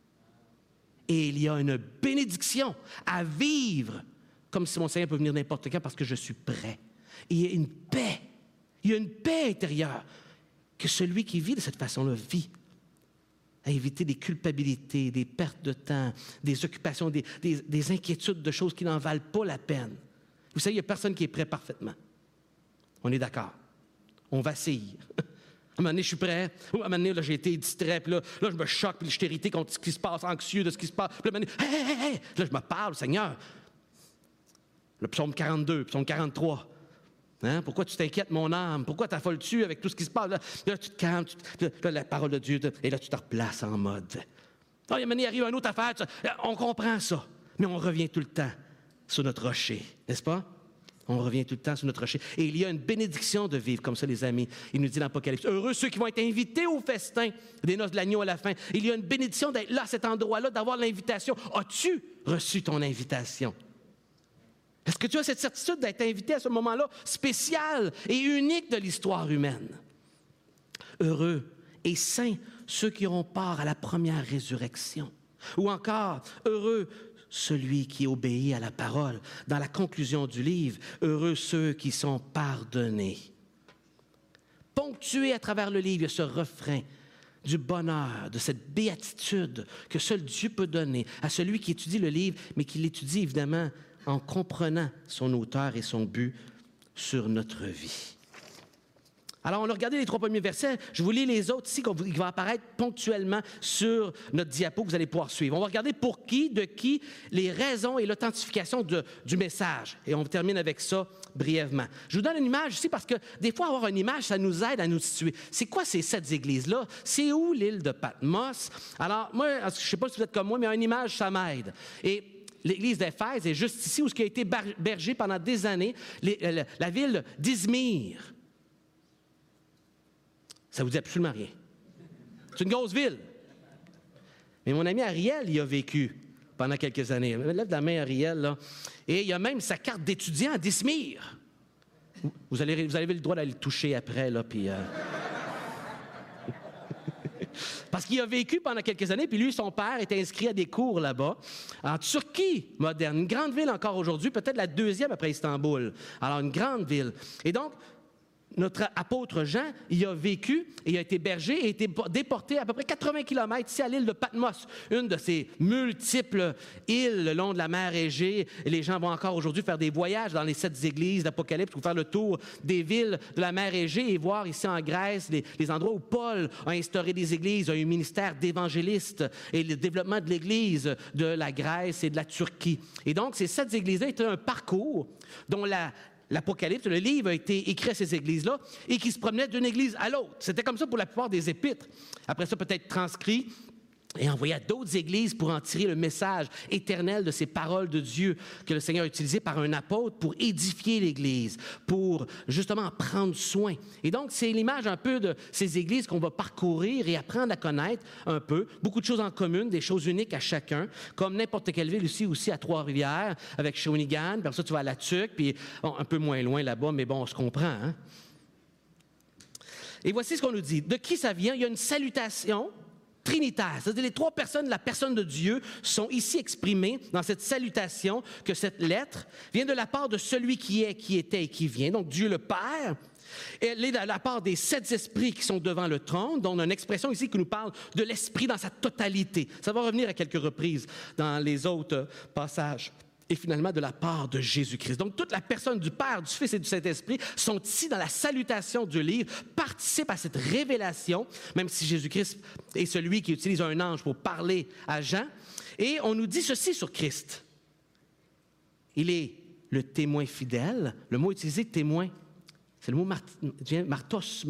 Et il y a une bénédiction à vivre comme si mon Seigneur peut venir n'importe quand parce que je suis prêt. Et il y a une paix. Il y a une paix intérieure que celui qui vit de cette façon-là vit. À éviter des culpabilités, des pertes de temps, des occupations, des inquiétudes de choses qui n'en valent pas la peine. Vous savez, il n'y a personne qui est prêt parfaitement. On est d'accord. On vacille. À un moment donné, je suis prêt. À un moment donné, là, j'ai été distrait. Puis là, je me choque. Puis je suis irrité contre ce qui se passe, anxieux de ce qui se passe. Puis là, à un moment donné, hey! Là, je me parle, Seigneur. Le psaume 42, psaume 43. Hein? Pourquoi tu t'inquiètes, mon âme? Pourquoi t'affoles-tu avec tout ce qui se passe? Là tu te calmes, là, la parole de Dieu, et là, tu te replaces en mode. Oh, il arrive une autre affaire. On comprend ça, mais on revient tout le temps sur notre rocher, n'est-ce pas? On revient tout le temps sur notre rocher. Et il y a une bénédiction de vivre comme ça, les amis. Il nous dit dans l'Apocalypse, heureux ceux qui vont être invités au festin des noces de l'agneau à la fin. Il y a une bénédiction d'être là, à cet endroit-là, d'avoir l'invitation. As-tu reçu ton invitation? Est-ce que tu as cette certitude d'être invité à ce moment-là spécial et unique de l'histoire humaine? Heureux et saints ceux qui auront part à la première résurrection. Ou encore, heureux celui qui obéit à la parole. Dans la conclusion du livre, heureux ceux qui sont pardonnés. Ponctué à travers le livre, il y a ce refrain du bonheur, de cette béatitude que seul Dieu peut donner à celui qui étudie le livre, mais qui l'étudie évidemment en comprenant son auteur et son but sur notre vie. Alors, on a regardé les 3 premiers versets. Je vous lis les autres ici qui vont apparaître ponctuellement sur notre diapo que vous allez pouvoir suivre. On va regarder pour qui, de qui, les raisons et l'authentification du message. Et on termine avec ça brièvement. Je vous donne une image ici parce que des fois, avoir une image, ça nous aide à nous situer. C'est quoi ces 7 églises-là? C'est où l'île de Patmos? Alors, moi, je ne sais pas si vous êtes comme moi, mais une image, ça m'aide. Et l'église d'Éphèse est juste ici, où ce qui a été bergé pendant des années, la ville d'Izmir. Ça vous dit absolument rien. C'est une grosse ville. Mais mon ami Ariel y a vécu pendant quelques années. Lève la main, Ariel, là. Et il y a même sa carte d'étudiant à d'Izmir. Vous avez le droit d'aller le toucher après, là, puis... Parce qu'il a vécu pendant quelques années, puis lui, son père était inscrit à des cours là-bas, en Turquie moderne, une grande ville encore aujourd'hui, peut-être la 2e après Istanbul. Alors, une grande ville. Et donc, notre apôtre Jean, il a vécu, et il a été berger et a été déporté à peu près 80 km ici à l'île de Patmos, une de ces multiples îles le long de la mer Égée. Et les gens vont encore aujourd'hui faire des voyages dans les 7 églises d'Apocalypse pour faire le tour des villes de la mer Égée et voir ici en Grèce les endroits où Paul a instauré des églises, a eu un ministère d'évangéliste et le développement de l'église de la Grèce et de la Turquie. Et donc, ces 7 églises-là étaient un parcours dont l'Apocalypse, le livre a été écrit à ces églises-là et qui se promenait d'une église à l'autre. C'était comme ça pour la plupart des épîtres. Après ça, peut-être transcrit et envoyé à d'autres églises pour en tirer le message éternel de ces paroles de Dieu que le Seigneur a utilisées par un apôtre pour édifier l'Église, pour justement en prendre soin. Et donc, c'est l'image un peu de ces églises qu'on va parcourir et apprendre à connaître un peu. Beaucoup de choses en commun, des choses uniques à chacun, comme n'importe quelle ville aussi à Trois-Rivières, avec Shawinigan, puis après ça, tu vas à La Tuque, puis bon, un peu moins loin là-bas, mais bon, on se comprend, hein? Et voici ce qu'on nous dit. De qui ça vient? Il y a une salutation trinitaire, c'est-à-dire les 3 personnes, la personne de Dieu, sont ici exprimées dans cette salutation, que cette lettre vient de la part de celui qui est, qui était et qui vient, donc Dieu le Père. Et elle est de la part des 7 esprits qui sont devant le trône, dont on a une expression ici qui nous parle de l'esprit dans sa totalité. Ça va revenir à quelques reprises dans les autres passages. Et finalement de la part de Jésus-Christ. Donc, toute la personne du Père, du Fils et du Saint-Esprit sont ici dans la salutation du livre, participent à cette révélation, même si Jésus-Christ est celui qui utilise un ange pour parler à Jean. Et on nous dit ceci sur Christ. Il est le témoin fidèle. Le mot utilisé, témoin, c'est le mot martyr.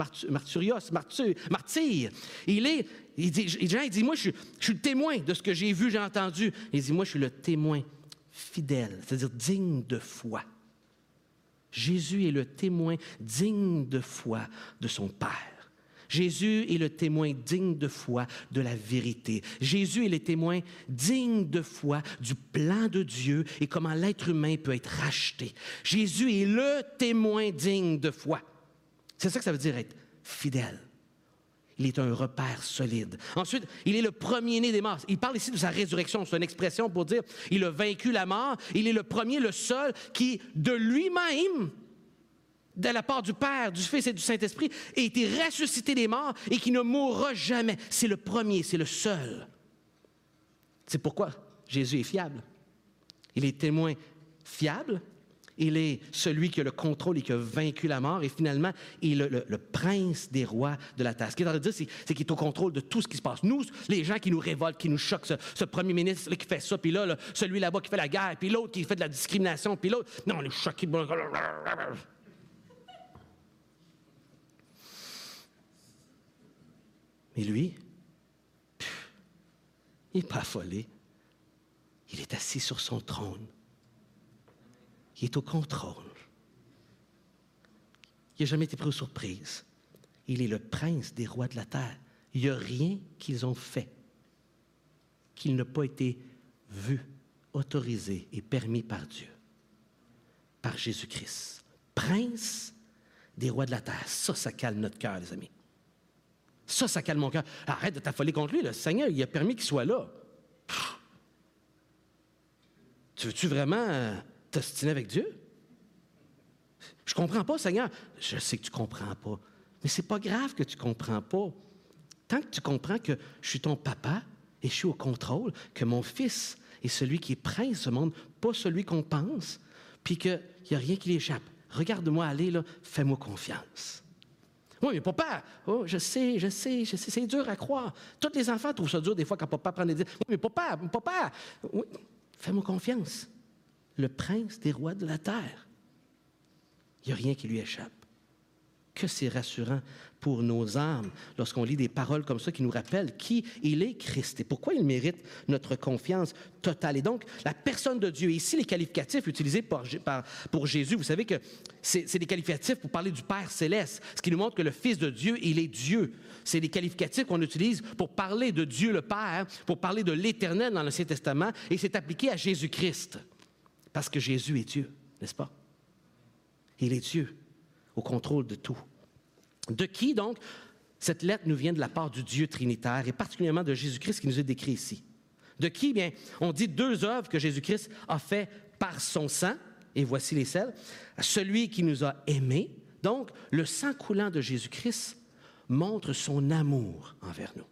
Jean dit, moi, je suis le témoin de ce que j'ai vu, j'ai entendu. Il dit, moi, je suis le témoin fidèle, c'est-à-dire digne de foi. Jésus est le témoin digne de foi de son Père. Jésus est le témoin digne de foi de la vérité. Jésus est le témoin digne de foi du plan de Dieu et comment l'être humain peut être racheté. Jésus est le témoin digne de foi. C'est ça que ça veut dire être fidèle. Il est un repère solide. Ensuite, il est le premier-né des morts. Il parle ici de sa résurrection. C'est une expression pour dire il a vaincu la mort. Il est le premier, le seul qui, de lui-même, de la part du Père, du Fils et du Saint-Esprit, a été ressuscité des morts et qui ne mourra jamais. C'est le premier, c'est le seul. C'est pourquoi Jésus est fiable. Il est témoin fiable. Il est celui qui a le contrôle et qui a vaincu la mort. Et finalement, il est le prince des rois de la terre. Ce qu'il est en train de dire, c'est qu'il est au contrôle de tout ce qui se passe. Nous, les gens qui nous révoltent, qui nous choquent, ce premier ministre là, qui fait ça, puis là, celui là-bas qui fait la guerre, puis l'autre qui fait de la discrimination, puis l'autre... Non, on est choqués. Mais lui, il n'est pas affolé. Il est assis sur son trône. Il est au contrôle. Il n'a jamais été pris aux surprises. Il est le prince des rois de la terre. Il n'y a rien qu'ils ont fait qu'il n'a pas été vu, autorisé et permis par Dieu, par Jésus-Christ. Prince des rois de la terre. Ça calme notre cœur, les amis. Ça calme mon cœur. Arrête de t'affoler contre lui. Le Seigneur, il a permis qu'il soit là. Tu veux-tu vraiment... t'ostiner avec Dieu? Je comprends pas, Seigneur. Je sais que tu comprends pas. Mais c'est pas grave que tu comprends pas. Tant que tu comprends que je suis ton papa et je suis au contrôle, que mon fils est celui qui est prince de ce monde, pas celui qu'on pense, puis qu'il n'y a rien qui lui échappe. Regarde-moi aller, là, fais-moi confiance. Oui, mais papa, oh, je sais, c'est dur à croire. Tous les enfants trouvent ça dur des fois quand papa prend des... Oui, mais papa, oui, fais-moi confiance. Le prince des rois de la terre. Il n'y a rien qui lui échappe. Que c'est rassurant pour nos âmes lorsqu'on lit des paroles comme ça qui nous rappellent qui il est, Christ, et pourquoi il mérite notre confiance totale. Et donc, la personne de Dieu, ici les qualificatifs utilisés pour Jésus, vous savez que c'est des qualificatifs pour parler du Père céleste, ce qui nous montre que le Fils de Dieu, il est Dieu. C'est des qualificatifs qu'on utilise pour parler de Dieu le Père, pour parler de l'Éternel dans l'Ancien Testament, et c'est appliqué à Jésus-Christ. Parce que Jésus est Dieu, n'est-ce pas? Il est Dieu, au contrôle de tout. De qui, donc, cette lettre nous vient de la part du Dieu trinitaire, et particulièrement de Jésus-Christ qui nous est décrit ici. De qui? Bien, on dit 2 œuvres que Jésus-Christ a fait par son sang, et voici les celles. Celui qui nous a aimés, Donc, le sang coulant de Jésus-Christ montre son amour envers nous.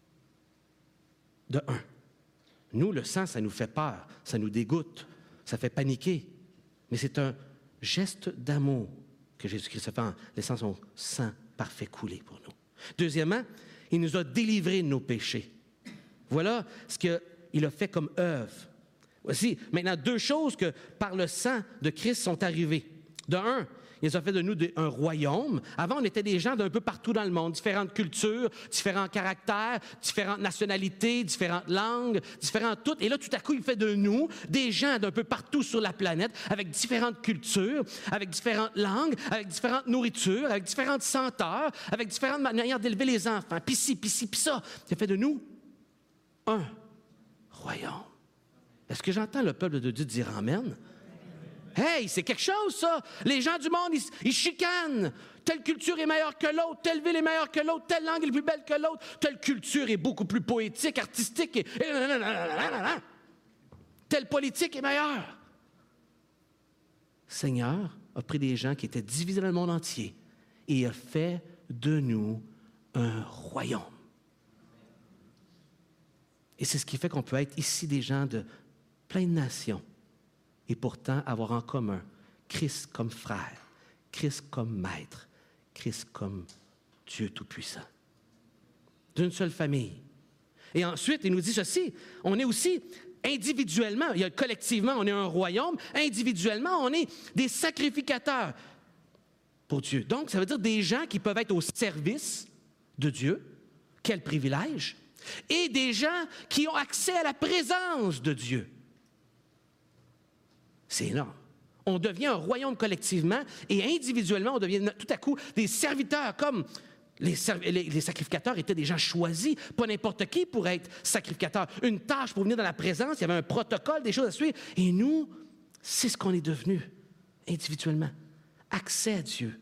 De un, nous, le sang, ça nous fait peur, ça nous dégoûte, ça fait paniquer. Mais c'est un geste d'amour que Jésus-Christ a fait en laissant son sang parfait couler pour nous. Deuxièmement, il nous a délivrés de nos péchés. Voilà ce qu'il a fait comme œuvre. Voici maintenant deux choses que par le sang de Christ sont arrivées. De un, il a fait de nous un royaume. Avant, on était des gens d'un peu partout dans le monde, différentes cultures, différents caractères, différentes nationalités, différentes langues, différentes toutes. Et là, tout à coup, il fait de nous des gens d'un peu partout sur la planète, avec différentes cultures, avec différentes langues, avec différentes nourritures, avec différentes senteurs, avec différentes manières d'élever les enfants. Puis ci, puis ci, puis ça. Il a fait de nous un royaume. Est-ce que j'entends le peuple de Dieu dire Amen? Hey, c'est quelque chose, ça! Les gens du monde, ils chicanent. Telle culture est meilleure que l'autre, telle ville est meilleure que l'autre, telle langue est plus belle que l'autre, telle culture est beaucoup plus poétique, artistique, et telle politique est meilleure. Seigneur a pris des gens qui étaient divisés dans le monde entier et a fait de nous un royaume. Et c'est ce qui fait qu'on peut être ici des gens de plein de nations et pourtant avoir en commun Christ comme frère, Christ comme maître, Christ comme Dieu Tout-Puissant. D'une seule famille. Et ensuite, il nous dit ceci, on est aussi individuellement, collectivement, on est un royaume, individuellement, on est des sacrificateurs pour Dieu. Donc, ça veut dire des gens qui peuvent être au service de Dieu, quel privilège, et des gens qui ont accès à la présence de Dieu. C'est énorme. On devient un royaume collectivement et individuellement, on devient tout à coup des serviteurs comme les sacrificateurs étaient des gens choisis. Pas n'importe qui pourrait être sacrificateur. Une tâche pour venir dans la présence, il y avait un protocole, des choses à suivre. Et nous, c'est ce qu'on est devenu individuellement. Accès à Dieu,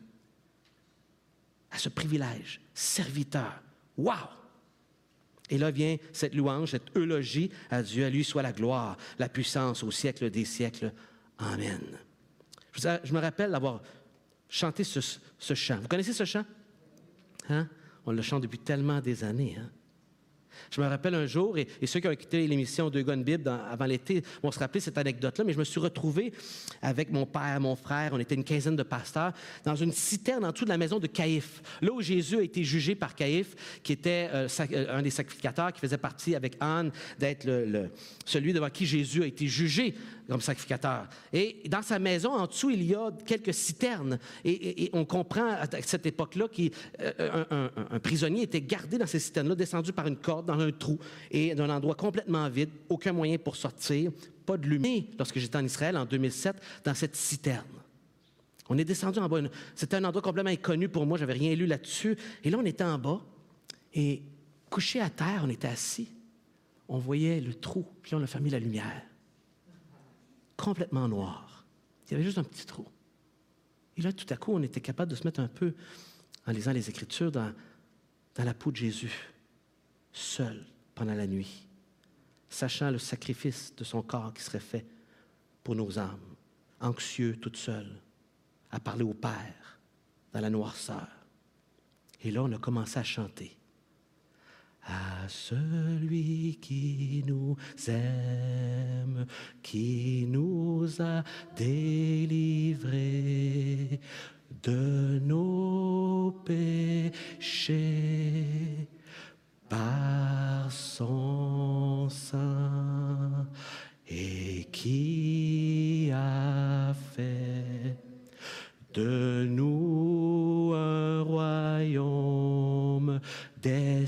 à ce privilège, serviteur. Wow! Et là vient cette louange, cette eulogie à Dieu. À lui soit la gloire, la puissance au siècle des siècles. Amen. Je me rappelle d'avoir chanté ce chant. Vous connaissez ce chant? Hein? On le chante depuis tellement des années. Hein? Je me rappelle un jour, et ceux qui ont écouté l'émission Deux gars, une Bible avant l'été vont se rappeler cette anecdote-là, mais je me suis retrouvé avec mon père, mon frère, on était une quinzaine de pasteurs, dans une citerne en dessous de la maison de Caïphe, là où Jésus a été jugé par Caïphe, qui était un des sacrificateurs, qui faisait partie avec Anne d'être celui devant qui Jésus a été jugé comme sacrificateur. Et dans sa maison, en dessous, il y a quelques citernes. Et on comprend à cette époque-là qu'un prisonnier était gardé dans ces citernes-là, descendu par une corde dans un trou et d'un endroit complètement vide, aucun moyen pour sortir, pas de lumière. Lorsque j'étais en Israël en 2007, dans cette citerne. On est descendu en bas. C'était un endroit complètement inconnu pour moi, j'avais rien lu là-dessus. Et là, on était en bas et couché à terre, on était assis. On voyait le trou, puis on a fermé la lumière. Complètement noir. Il y avait juste un petit trou. Et là, tout à coup, on était capable de se mettre un peu, en lisant les Écritures, dans la peau de Jésus, seul pendant la nuit, sachant le sacrifice de son corps qui serait fait pour nos âmes, anxieux, toute seule, à parler au Père dans la noirceur. Et là, on a commencé à chanter. À celui qui nous aime, qui nous a délivrés de nos péchés par son sang et qui a fait de nous un royaume des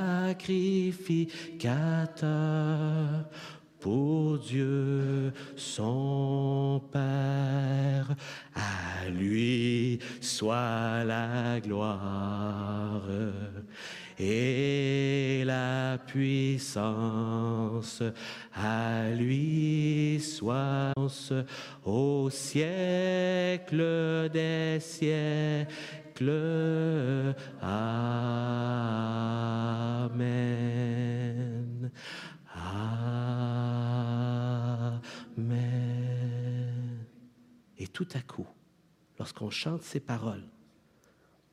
sacrificateurs pour Dieu son Père. À lui soit la gloire et la puissance. À lui soit au siècle des siècles. Amen. Amen. Et tout à coup, lorsqu'on chante ces paroles,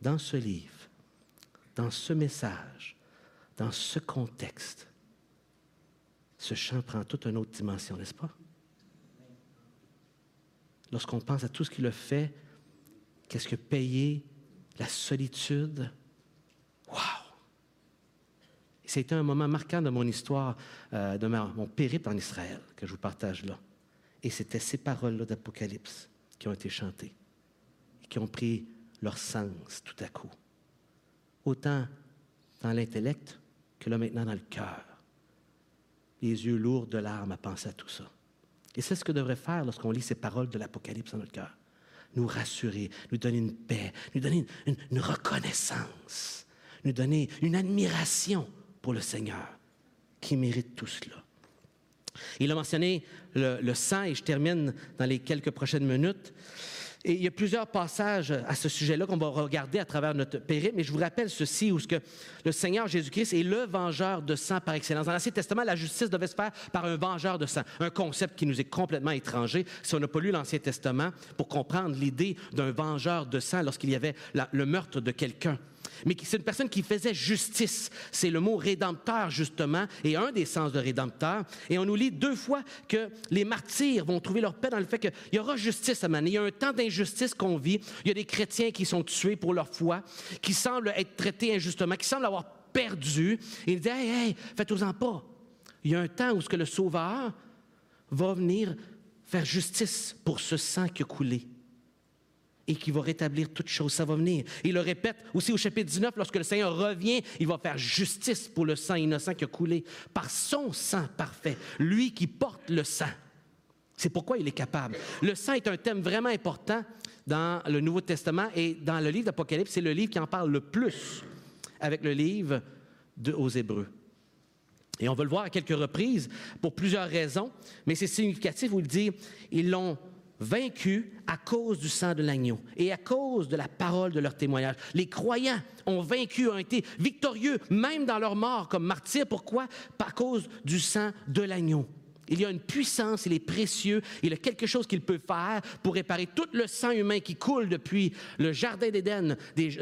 dans ce livre, dans ce message, dans ce contexte, ce chant prend toute une autre dimension, n'est-ce pas? Lorsqu'on pense à tout ce qu'il a fait, qu'est-ce que payer, la solitude, wow! C'était un moment marquant de mon histoire, de mon périple en Israël, que je vous partage là. Et c'était ces paroles-là d'Apocalypse qui ont été chantées et qui ont pris leur sens tout à coup. Autant dans l'intellect que là maintenant dans le cœur. Les yeux lourds de larmes à penser à tout ça. Et c'est ce que devrait faire lorsqu'on lit ces paroles de l'Apocalypse dans notre cœur. Nous rassurer, nous donner une paix, nous donner une reconnaissance, nous donner une admiration pour le Seigneur qui mérite tout cela. Il a mentionné le sang et je termine dans les quelques prochaines minutes. Et il y a plusieurs passages à ce sujet-là qu'on va regarder à travers notre périple, mais je vous rappelle ceci, où ce que le Seigneur Jésus-Christ est le vengeur de sang par excellence. Dans l'Ancien Testament, la justice devait se faire par un vengeur de sang, un concept qui nous est complètement étranger si on n'a pas lu l'Ancien Testament pour comprendre l'idée d'un vengeur de sang lorsqu'il y avait le meurtre de quelqu'un. Mais c'est une personne qui faisait justice. C'est le mot rédempteur, justement, et un des sens de rédempteur. Et on nous lit 2 fois que les martyrs vont trouver leur paix dans le fait qu'il y aura justice à mener. Il y a un temps d'injustice qu'on vit. Il y a des chrétiens qui sont tués pour leur foi, qui semblent être traités injustement, qui semblent avoir perdu. Et il dit, hey, faites-en pas. Il y a un temps où ce que le Sauveur va venir faire justice pour ce sang qui a coulé. Et qui va rétablir toutes choses, ça va venir. Il le répète aussi au chapitre 19, lorsque le Seigneur revient, il va faire justice pour le sang innocent qui a coulé par son sang parfait, lui qui porte le sang. C'est pourquoi il est capable. Le sang est un thème vraiment important dans le Nouveau Testament et dans le livre d'Apocalypse, c'est le livre qui en parle le plus avec le livre aux Hébreux. Et on va le voir à quelques reprises pour plusieurs raisons, mais c'est significatif où il dit, ils l'ont vaincu à cause du sang de l'agneau et à cause de la parole de leur témoignage. Les croyants ont vaincu, ont été victorieux, même dans leur mort comme martyrs. Pourquoi? À cause du sang de l'agneau. Il y a une puissance, il est précieux, il y a quelque chose qu'il peut faire pour réparer tout le sang humain qui coule depuis le jardin d'Éden,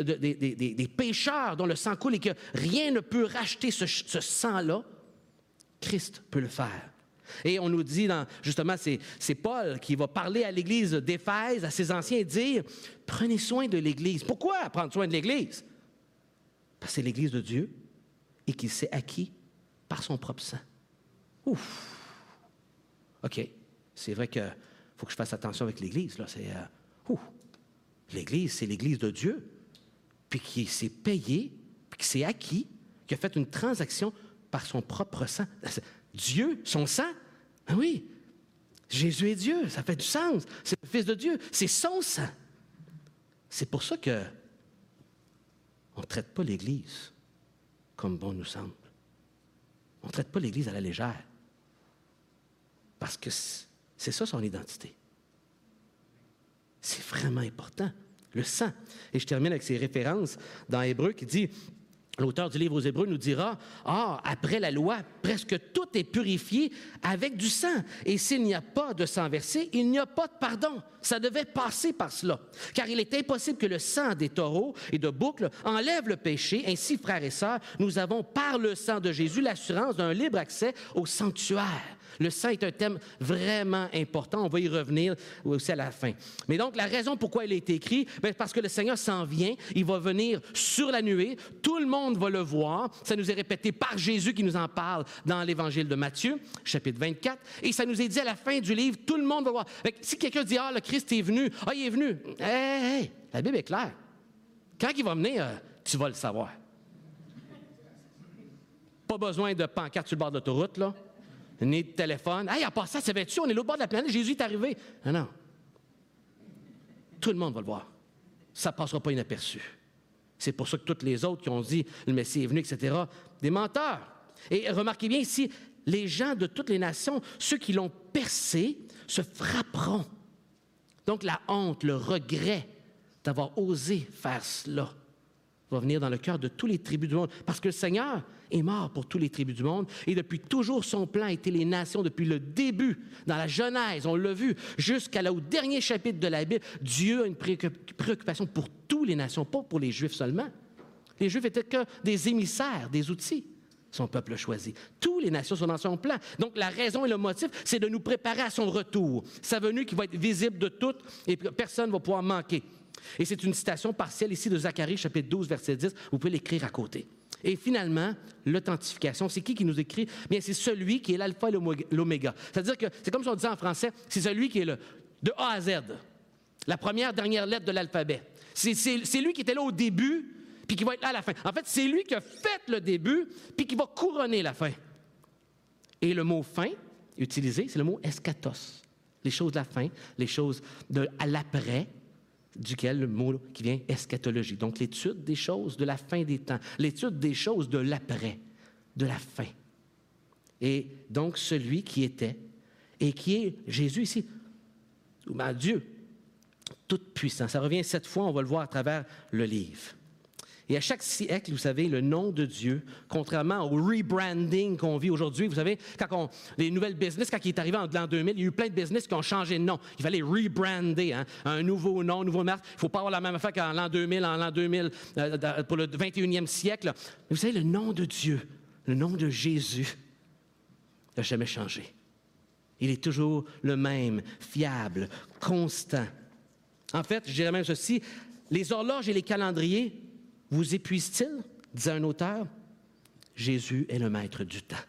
des pécheurs dont le sang coule et que rien ne peut racheter ce sang-là. Christ peut le faire. Et on nous dit, justement, c'est Paul qui va parler à l'Église d'Éphèse, à ses anciens, et dire, prenez soin de l'Église. Pourquoi prendre soin de l'Église? Parce que c'est l'Église de Dieu et qu'il s'est acquis par son propre sang. Ouf! OK, c'est vrai qu'il faut que je fasse attention avec l'Église, là. L'Église, c'est l'Église de Dieu, puis qui s'est payé, puis qui s'est acquis, qui a fait une transaction par son propre sang. Dieu, son sang, ben oui, Jésus est Dieu, ça fait du sens, c'est le Fils de Dieu, c'est son sang. C'est pour ça que on ne traite pas l'Église comme bon nous semble. On ne traite pas l'Église à la légère, parce que c'est ça son identité. C'est vraiment important, le sang. Et je termine avec ces références dans Hébreux qui dit... L'auteur du livre aux Hébreux nous dira, « après la loi, presque tout est purifié avec du sang. Et s'il n'y a pas de sang versé, il n'y a pas de pardon. » Ça devait passer par cela. Car il est impossible que le sang des taureaux et de boucles enlève le péché. Ainsi, frères et sœurs, nous avons par le sang de Jésus l'assurance d'un libre accès au sanctuaire. Le sang est un thème vraiment important. On va y revenir aussi à la fin. Mais donc, la raison pourquoi il a été écrit, parce que le Seigneur s'en vient. Il va venir sur la nuée. Tout le monde va le voir. Ça nous est répété par Jésus qui nous en parle dans l'Évangile de Matthieu, chapitre 24. Et ça nous est dit à la fin du livre, tout le monde va voir. Fait que si quelqu'un dit, le Christ est venu. Il est venu. Hey, la Bible est claire. Quand il va venir, tu vas le savoir. Pas besoin de pancarte sur le bord de l'autoroute, là. Ni de téléphone. Hey, en passant, savais-tu, on est l'autre bord de la planète, Jésus est arrivé. Non. Tout le monde va le voir. Ça ne passera pas inaperçu. C'est pour ça que tous les autres qui ont dit le Messie est venu, etc., des menteurs. Et remarquez bien ici, les gens de toutes les nations, ceux qui l'ont percé, se frapperont. Donc la honte, le regret d'avoir osé faire cela va venir dans le cœur de toutes les tribus du monde. Parce que le Seigneur est mort pour toutes les tribus du monde. Et depuis toujours, son plan a été les nations. Depuis le début, dans la Genèse, on l'a vu, jusqu'au dernier chapitre de la Bible, Dieu a une préoccupation pour toutes les nations, pas pour les Juifs seulement. Les Juifs étaient que des émissaires, des outils. Son peuple choisi. Toutes les nations sont dans son plan. Donc, la raison et le motif, c'est de nous préparer à son retour. Sa venue qui va être visible de toutes et personne ne va pouvoir manquer. Et c'est une citation partielle ici de Zacharie, chapitre 12, verset 10. Vous pouvez l'écrire à côté. Et finalement, l'authentification, c'est qui nous écrit? Bien, c'est celui qui est l'alpha et l'oméga. C'est-à-dire que, c'est comme si on disait en français, c'est celui qui est de A à Z. La première, dernière lettre de l'alphabet. C'est lui qui était là au début, puis qui va être là à la fin. En fait, c'est lui qui a fait le début, puis qui va couronner la fin. Et le mot « fin » utilisé, c'est le mot « eschatos ». Les choses de la fin, les choses à l'après, duquel le mot qui vient eschatologie. Donc, l'étude des choses de la fin des temps, l'étude des choses de l'après, de la fin. Et donc, celui qui était, et qui est Jésus ici, Dieu, toute puissance. Ça revient 7 fois, on va le voir à travers le livre. Et à chaque siècle, vous savez, le nom de Dieu, contrairement au rebranding qu'on vit aujourd'hui, vous savez, les nouvelles business, quand il est arrivé en l'an 2000, il y a eu plein de business qui ont changé de nom. Il fallait rebrander, un nouveau nom, nouveau marque. Il ne faut pas avoir la même affaire qu'en l'an 2000, pour le 21e siècle. Mais vous savez, le nom de Dieu, le nom de Jésus, n'a jamais changé. Il est toujours le même, fiable, constant. En fait, je dirais même ceci, les horloges et les calendriers vous épuisent-ils, disait un auteur? Jésus est le maître du temps.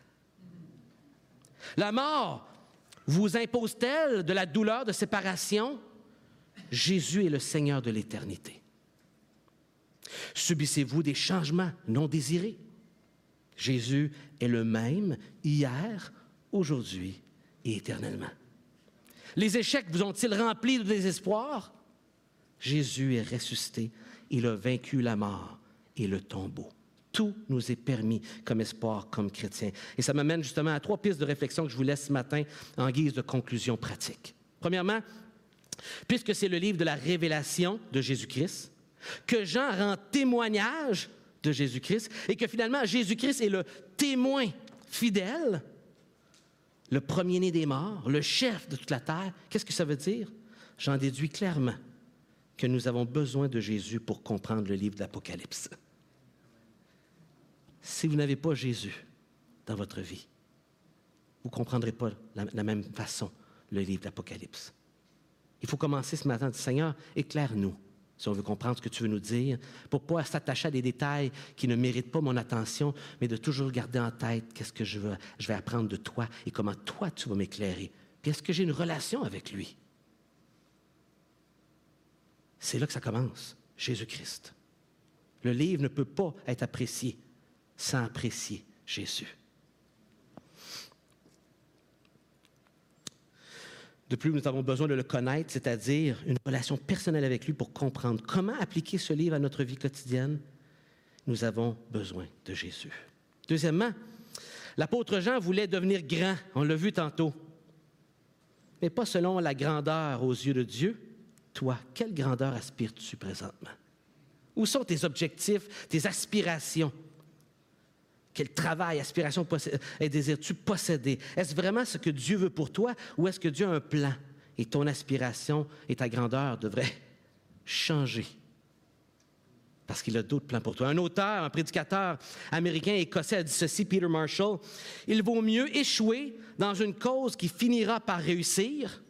La mort vous impose-t-elle de la douleur de séparation? Jésus est le Seigneur de l'éternité. Subissez-vous des changements non désirés? Jésus est le même hier, aujourd'hui et éternellement. Les échecs vous ont-ils rempli de désespoir? Jésus est ressuscité. Il a vaincu la mort et le tombeau. Tout nous est permis comme espoir, comme chrétiens. Et ça m'amène justement à 3 pistes de réflexion que je vous laisse ce matin en guise de conclusion pratique. Premièrement, puisque c'est le livre de la révélation de Jésus-Christ, que Jean rend témoignage de Jésus-Christ et que finalement Jésus-Christ est le témoin fidèle, le premier-né des morts, le chef de toute la terre, qu'est-ce que ça veut dire? J'en déduis clairement que nous avons besoin de Jésus pour comprendre le livre de l'Apocalypse. Si vous n'avez pas Jésus dans votre vie, vous ne comprendrez pas de la même façon le livre de l'Apocalypse. Il faut commencer ce matin à dire, Seigneur, éclaire-nous si on veut comprendre ce que tu veux nous dire, pour ne pas s'attacher à des détails qui ne méritent pas mon attention, mais de toujours garder en tête qu'est-ce que je vais apprendre de toi et comment toi tu vas m'éclairer. Puis est-ce que j'ai une relation avec lui? C'est là que ça commence, Jésus-Christ. Le livre ne peut pas être apprécié sans apprécier Jésus. De plus, nous avons besoin de le connaître, c'est-à-dire une relation personnelle avec lui pour comprendre comment appliquer ce livre à notre vie quotidienne. Nous avons besoin de Jésus. Deuxièmement, l'apôtre Jean voulait devenir grand, on l'a vu tantôt, mais pas selon la grandeur aux yeux de Dieu. Toi, quelle grandeur aspires-tu présentement? Où sont tes objectifs, tes aspirations? Quel travail, aspiration et désires-tu posséder? Est-ce vraiment ce que Dieu veut pour toi ou est-ce que Dieu a un plan et ton aspiration et ta grandeur devraient changer? Parce qu'il a d'autres plans pour toi. Un auteur, un prédicateur américain écossais a dit ceci, Peter Marshall, « Il vaut mieux échouer dans une cause qui finira par réussir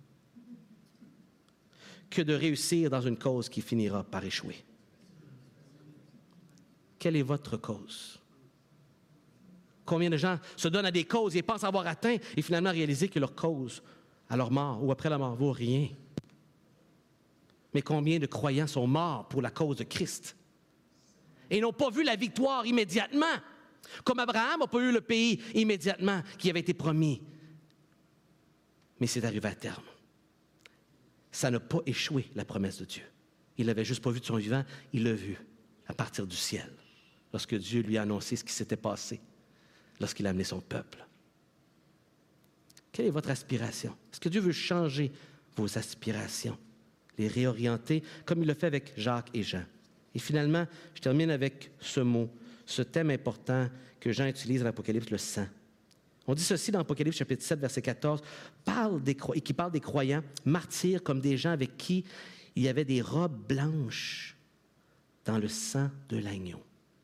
que de réussir dans une cause qui finira par échouer. » Quelle est votre cause? Combien de gens se donnent à des causes et pensent avoir atteint et finalement réaliser que leur cause, à leur mort ou après la mort, vaut rien. Mais combien de croyants sont morts pour la cause de Christ et n'ont pas vu la victoire immédiatement, comme Abraham n'a pas eu le pays immédiatement qui avait été promis. Mais c'est arrivé à terme. Ça n'a pas échoué, la promesse de Dieu. Il l'avait juste pas vu de son vivant, il l'a vu à partir du ciel, lorsque Dieu lui a annoncé ce qui s'était passé, lorsqu'il a amené son peuple. Quelle est votre aspiration? Est-ce que Dieu veut changer vos aspirations, les réorienter, comme il le fait avec Jacques et Jean? Et finalement, je termine avec ce mot, ce thème important que Jean utilise dans l'Apocalypse, le sang. On dit ceci dans Apocalypse chapitre 7, verset 14, qui parle des croyants martyrs comme des gens avec qui il y avait des robes blanches dans le sang de l'agneau.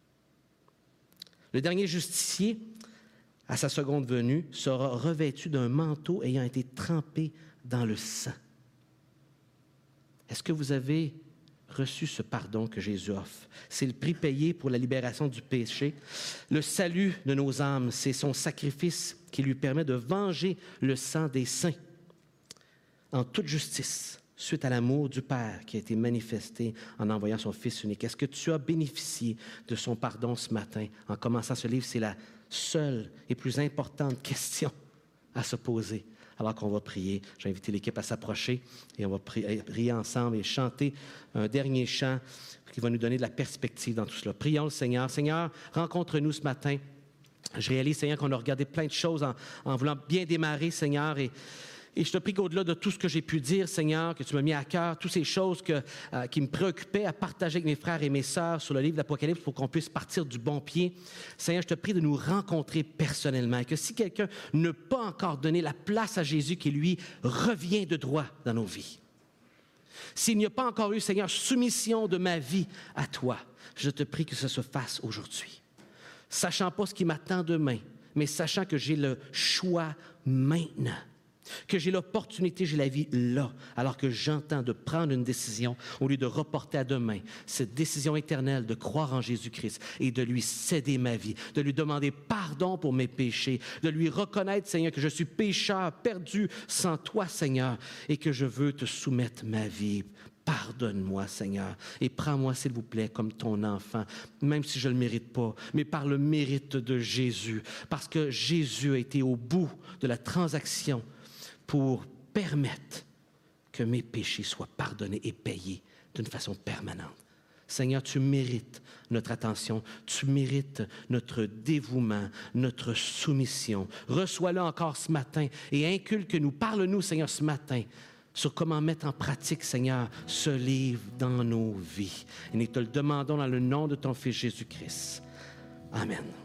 Le dernier justicier, à sa seconde venue, sera revêtu d'un manteau ayant été trempé dans le sang. Est-ce que vous avez reçu ce pardon que Jésus offre? C'est le prix payé pour la libération du péché. Le salut de nos âmes, c'est son sacrifice qui lui permet de venger le sang des saints en toute justice, suite à l'amour du Père qui a été manifesté en envoyant son Fils unique. Est-ce que tu as bénéficié de son pardon ce matin? En commençant ce livre, c'est la seule et plus importante question à se poser. Alors qu'on va prier, j'ai invité l'équipe à s'approcher et on va prier ensemble et chanter un dernier chant qui va nous donner de la perspective dans tout cela. Prions le Seigneur. Seigneur, rencontre-nous ce matin. Je réalise, Seigneur, qu'on a regardé plein de choses en voulant bien démarrer, Seigneur, et je te prie qu'au-delà de tout ce que j'ai pu dire, Seigneur, que tu m'as mis à cœur, toutes ces choses qui me préoccupaient à partager avec mes frères et mes sœurs sur le livre d'Apocalypse pour qu'on puisse partir du bon pied. Seigneur, je te prie de nous rencontrer personnellement. Et que si quelqu'un n'a pas encore donné la place à Jésus qui, lui, revient de droit dans nos vies, s'il n'y a pas encore eu, Seigneur, soumission de ma vie à toi, je te prie que ça se fasse aujourd'hui. Sachant pas ce qui m'attend demain, mais sachant que j'ai le choix maintenant. Que j'ai l'opportunité, j'ai la vie là, alors que j'entends de prendre une décision au lieu de reporter à demain cette décision éternelle de croire en Jésus-Christ et de lui céder ma vie, de lui demander pardon pour mes péchés, de lui reconnaître, Seigneur, que je suis pécheur, perdu sans toi, Seigneur, et que je veux te soumettre ma vie. Pardonne-moi, Seigneur, et prends-moi, s'il vous plaît, comme ton enfant, même si je ne le mérite pas, mais par le mérite de Jésus, parce que Jésus a été au bout de la transaction pour permettre que mes péchés soient pardonnés et payés d'une façon permanente. Seigneur, tu mérites notre attention, tu mérites notre dévouement, notre soumission. Reçois-le encore ce matin et inculque-nous, parle-nous, Seigneur, ce matin, sur comment mettre en pratique, Seigneur, ce livre dans nos vies. Et nous te le demandons dans le nom de ton Fils Jésus-Christ. Amen.